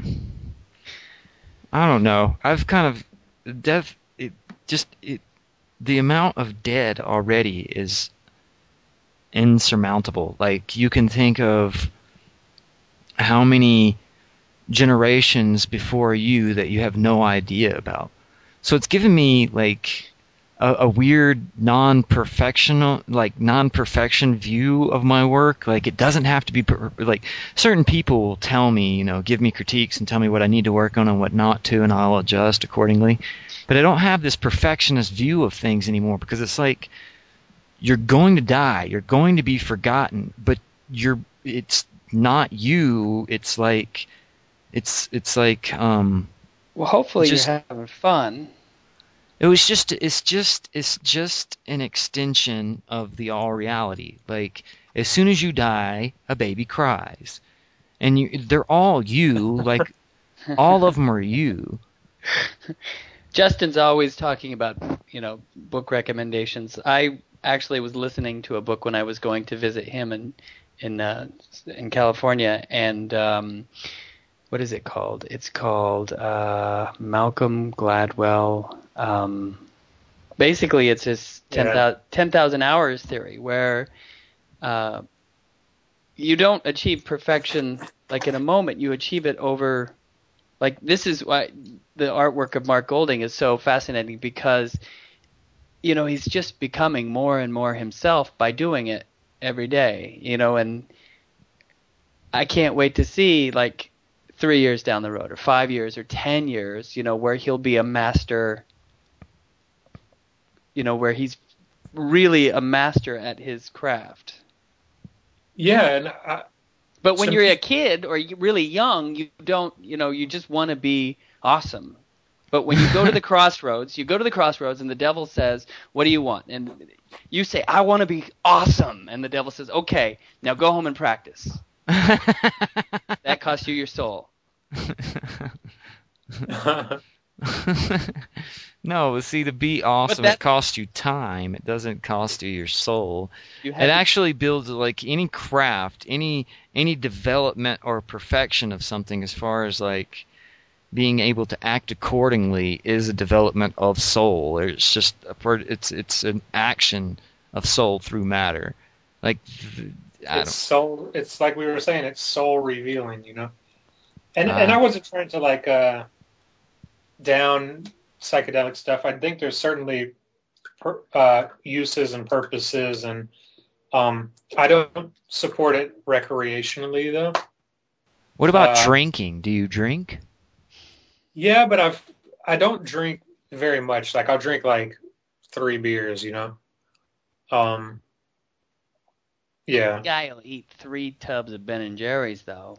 I don't know. I've kind of death. It just it the amount of dead already is insurmountable. Like you can think of how many generations before you that you have no idea about. So it's given me like a, a weird non-perfectional, like non-perfection view of my work. Like it doesn't have to be per- like certain people will tell me, you know, give me critiques and tell me what I need to work on and what not to, and I'll adjust accordingly. But I don't have this perfectionist view of things anymore because it's like you're going to die, you're going to be forgotten, but you're it's not you. It's like it's it's like um well, hopefully just, you're having fun. It was just it's just it's just an extension of the all reality. Like as soon as you die, a baby cries. And you they're all you, like all of them are you. Justin's always talking about, you know, book recommendations. I actually was listening to a book when I was going to visit him in in uh, in California, and um, what is it called? It's called uh, Malcolm Gladwell. Um, basically, it's his ten thousand hours theory, where uh, you don't achieve perfection like in a moment. You achieve it over. Like this is why the artwork of Mark Golding is so fascinating because, you know, he's just becoming more and more himself by doing it every day, you know, and I can't wait to see like three years down the road or five years or ten years, you know, where he'll be a master, you know, where he's really a master at his craft. Yeah. And I, but when some, you're a kid or you're really young, you don't, you know, you just want to be awesome. But when you go to the crossroads, you go to the crossroads and the devil says, what do you want? And you say, I want to be awesome. And the devil says, okay, now go home and practice. That costs you your soul. No, see, to be awesome, that, it costs you time. It doesn't cost you your soul. You it actually builds, like, any craft, any any development or perfection of something as far as, like, being able to act accordingly is a development of soul. It's just a, it's it's an action of soul through matter. Like I it's don't. soul. It's like we were saying. It's soul revealing, you know. And uh, and I wasn't trying to like uh, down psychedelic stuff. I think there's certainly per, uh, uses and purposes, and um, I don't support it recreationally though. What about uh, drinking? Do you drink? Yeah, but I've I don't drink very much. Like I'll drink like three beers, you know. Um. Yeah. Guy will eat three tubs of Ben and Jerry's though.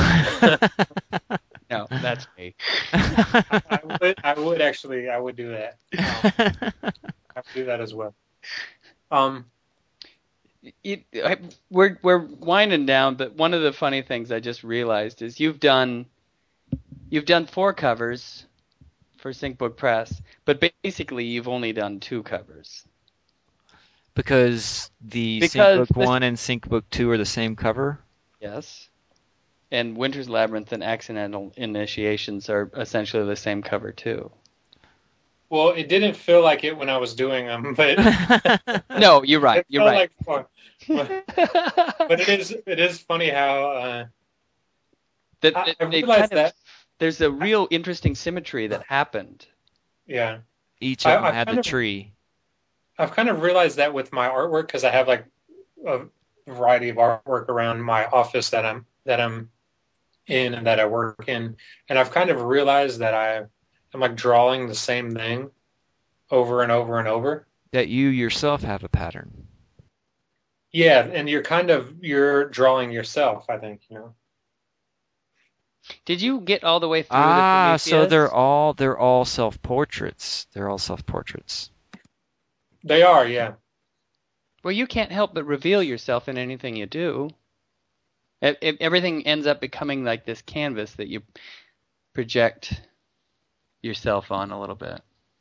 No, that's me. I would, I would actually, I would do that. Um, I would do that as well. Um, it, I, we're we're winding down, but one of the funny things I just realized is you've done you've done four covers for SyncBook Press, but basically you've only done two covers. Because the Because SyncBook this- one and SyncBook two are the same cover? Yes. And Winter's Labyrinth and Accidental Initiations are essentially the same cover too. well, it didn't feel like it when I was doing them, but No, you're right. it You're felt right. like fun. But, but it is, it is funny how. Uh, that, I- that I they realized kind of- that- there's a real interesting symmetry that happened. yeah. Each of I- them I had kind the of- tree. I've kind of realized that with my artwork because I have like a variety of artwork around my office that I'm that I'm in and that I work in, and I've kind of realized that I am like drawing the same thing over and over and over. That you yourself have a pattern. Yeah, and you're kind of you're drawing yourself, I think, you know. Did you get all the way through Ah, the so Prometheus? they're all they're all self-portraits. They're all self-portraits. They are, yeah. Well, you can't help but reveal yourself in anything you do. It, it, everything ends up becoming like this canvas that you project yourself on a little bit.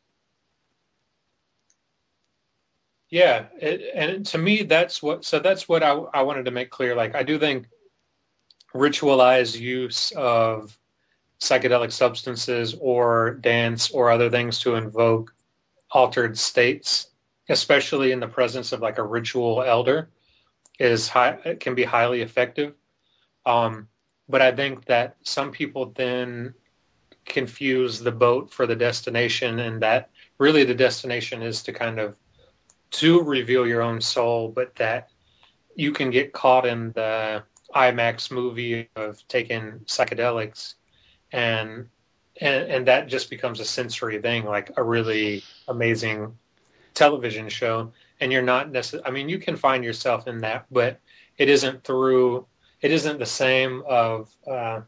Yeah, it, and to me, that's what. So that's what I, I wanted to make clear. Like, I do think ritualized use of psychedelic substances or dance or other things to invoke altered states, especially in the presence of like a ritual elder, is high. It can be highly effective. Um, but I think that some people then confuse the boat for the destination, and that really the destination is to kind of to reveal your own soul, but that you can get caught in the IMAX movie of taking psychedelics, and and and that just becomes a sensory thing, like a really amazing television show. And you're not necessarily, I mean, you can find yourself in that, but it isn't through, it isn't the same of uh,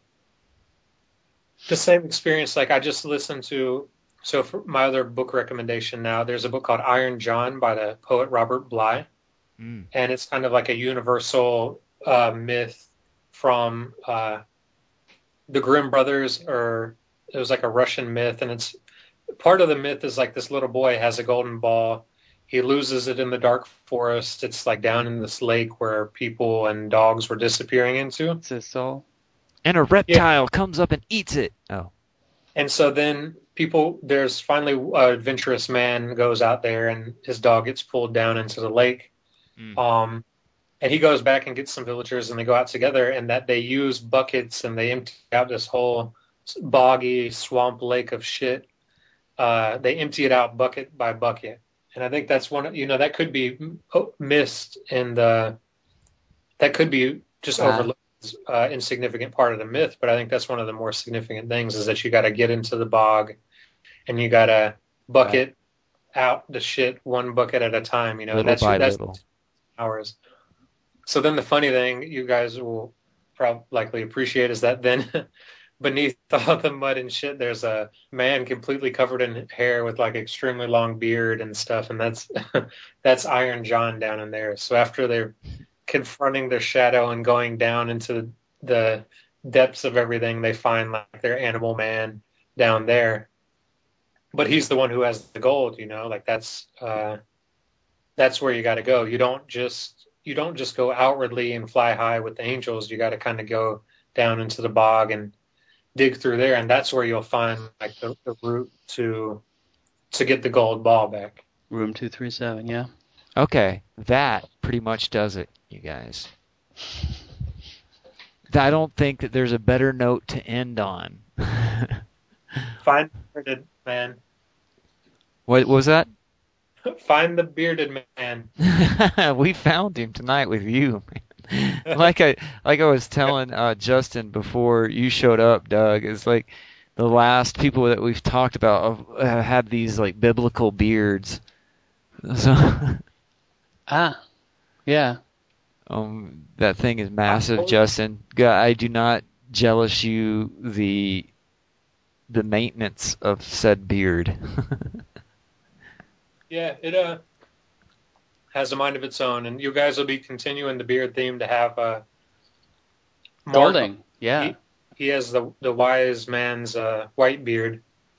the same experience. Like I just listened to, so for my other book recommendation now, there's a book called Iron John by the poet Robert Bly. Mm. And it's kind of like a universal uh, myth from uh, the Grimm brothers, or it was like a Russian myth. And it's part of the myth is like this little boy has a golden ball. He loses it in the dark forest. It's like down in this lake where people and dogs were disappearing into. It's his soul. And a reptile comes up and eats it. Oh. And so then people, there's finally an adventurous man goes out there and his dog gets pulled down into the lake. Mm. Um, and he goes back and gets some villagers and they go out together, and that they use buckets and they empty out this whole boggy swamp lake of shit. Uh, they empty it out bucket by bucket. And I think that's one, you know, that could be missed in the, that could be just Wow. overlooked. Uh, insignificant part of the myth, but I think that's one of the more significant things is that you got to get into the bog and you got to bucket out the shit one bucket at a time. You know, Little that's by that's little. hours. So then the funny thing you guys will probably likely appreciate is that then beneath all the mud and shit, there's a man completely covered in hair with like extremely long beard and stuff, and that's that's Iron John down in there. So after they're confronting their shadow and going down into the depths of everything, they find like their animal man down there. But he's the one who has the gold, you know, like that's uh, that's where you got to go. You don't just you don't just go outwardly and fly high with the angels. You got to kind of go down into the bog and dig through there, and that's where you'll find like the, the route to to get the gold ball back. Room two three seven, yeah. Okay, that pretty much does it, you guys. I don't think that there's a better note to end on. Find the bearded man. What was that? Find the bearded man. We found him tonight with you. like I like I was telling uh, Justin before you showed up, Doug. It's like the last people that we've talked about have had these like biblical beards. So Ah, yeah. um, that thing is massive, Oh. Justin. God, I do not jealous you the the maintenance of said beard. Yeah, it uh has a mind of its own, and you guys will be continuing the beard theme to have uh, Mark. Golding. Yeah. He, he has the the wise man's uh, white beard.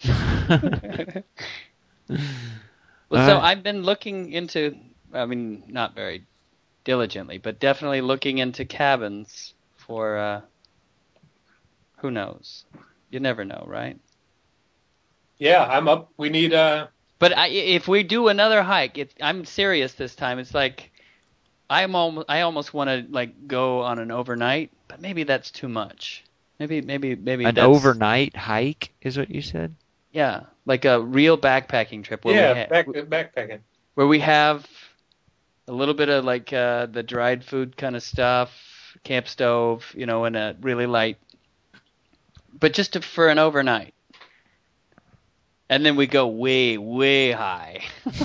Well, so Uh, I've been looking into, I mean, not very diligently, but definitely looking into cabins for, uh, who knows? You never know, right? Yeah, I'm up. We need uh But I, if we do another hike, it, I'm serious this time. It's like I'm almost, I almost want to like go on an overnight, but maybe that's too much. Maybe, maybe, maybe An that's, overnight hike is what you said? Yeah, like a real backpacking trip where yeah we ha- back backpacking. where we have a little bit of like uh, the dried food kind of stuff, camp stove, you know, and a really light, but just to, for an overnight. And then we go way, way high.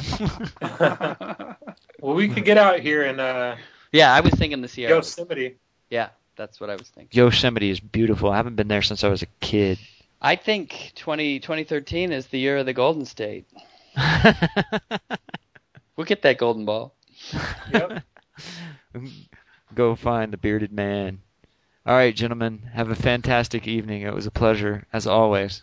Well, we could get out here in uh, Yeah, I was thinking the Sierra. Yosemite. Yeah, that's what I was thinking. Yosemite is beautiful. I haven't been there since I was a kid. I think twenty, twenty thirteen is the year of the Golden State. We'll get that golden ball. Yep. Go find the bearded man. All right, gentlemen, have a fantastic evening. It was a pleasure, as always.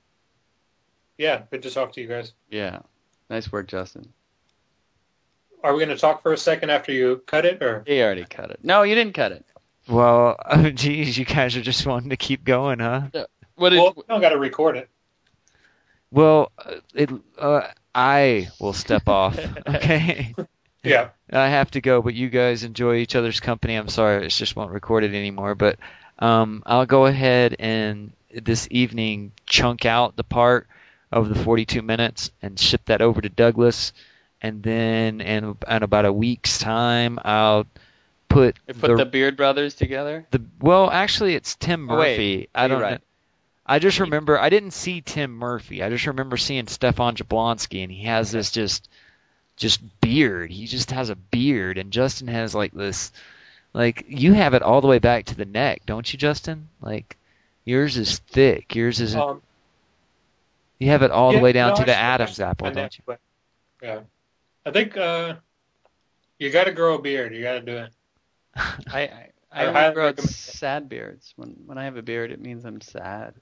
Yeah, good to talk to you guys. Yeah, nice work, Justin. Are we going to talk for a second after you cut it, or? He already cut it. No, you didn't cut it. Well, oh, geez, you guys are just wanting to keep going, huh? What did? Well, we don't got to record it. Well, uh, it, uh, I will step off, okay? Yeah. I have to go, but you guys enjoy each other's company. I'm sorry, it's just won't record it anymore. But um, I'll go ahead and this evening chunk out the part of the forty-two minutes and ship that over to Douglas. And then in, in about a week's time, I'll put, They put the, Beard Brothers together. the well, actually, it's Tim Oh, wait. Murphy. I You're don't. right. know. I just remember I didn't see Tim Murphy. I just remember seeing Stefan Jablonski, and he has this just just beard. He just has a beard, and Justin has like this, like you have it all the way back to the neck, don't you, Justin? Like yours is thick. Yours is Um, you have it all yeah, the way down no, to I the should- Adam's I- apple, I don't you? but- Yeah. I think uh, you got to grow a beard. You got to do it. I I, I I only highly grow recommend it. sad beards. When when I have a beard, it means I'm sad.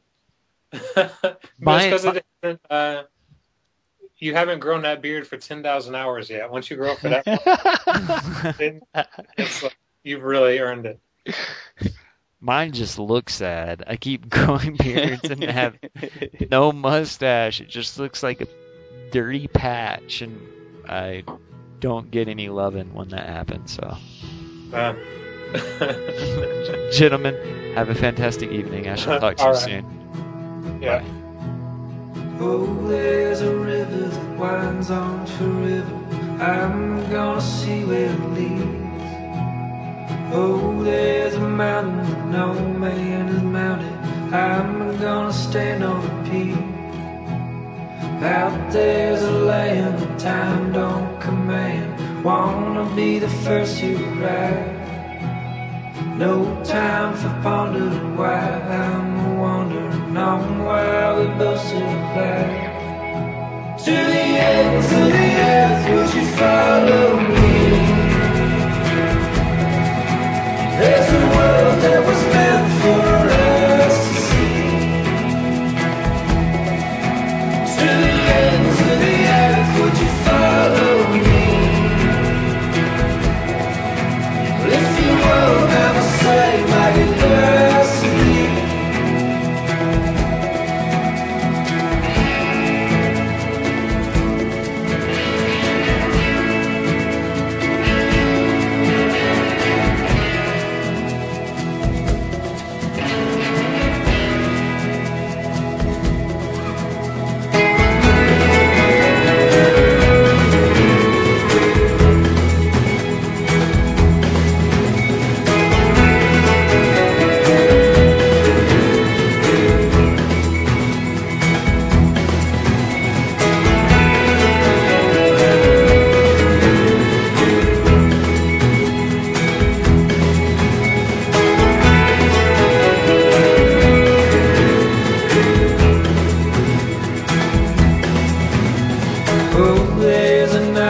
My- because it isn't, uh, you haven't grown that beard for ten thousand hours yet. Once you grow for that, long, then it's like you've really earned it. Mine just looks sad. I keep growing beards and have no mustache. It just looks like a dirty patch, and I don't get any loving when that happens. So, Uh, gentlemen, have a fantastic evening. I shall talk to you All right. soon. yeah. Oh, there's a river that winds on forever. I'm gonna see where it leads. Oh, there's a mountain that no man has mounted. I'm gonna stand on a peak. Out there's a land that time don't command. Wanna be the first to arrive. No time for pondering why I'm wandering on while we both sit back. To the ends of the earth, would you follow me? There's a world that was meant for us to see. To the ends of the earth, would you follow me? If you won't have a say, my university.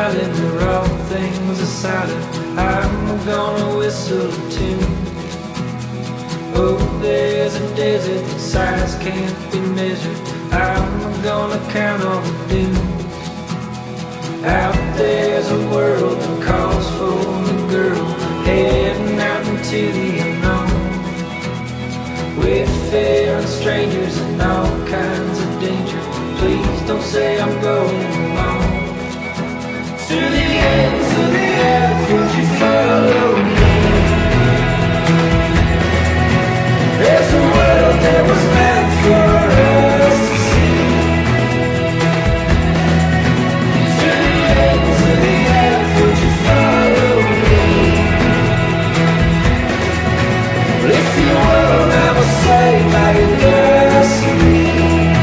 smiling, where all things are silent, I'm gonna whistle a tune. Oh, there's a desert that size can't be measured, I'm gonna count all the dunes. Out there's a world that calls for the girl, heading out into the unknown. Wayfaring strangers and all kinds of danger, please don't say I'm going alone. To the ends of the earth, would you follow me? There's a world that was meant for us to see. To the ends of the earth, would you follow me? Well, if you will never say like it does to me.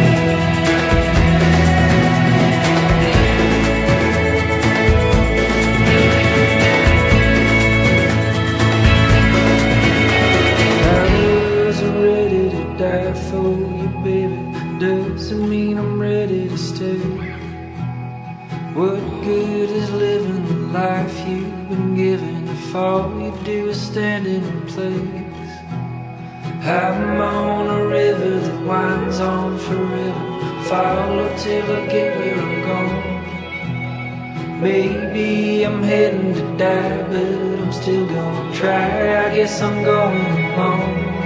Die for you, baby, doesn't mean I'm ready to stay. What good is living the life you've been given if all you do is stand in place? I'm on a river that winds on forever, follow till I get where I'm going. Maybe I'm heading to die, but I'm still gonna try, I guess I'm going home.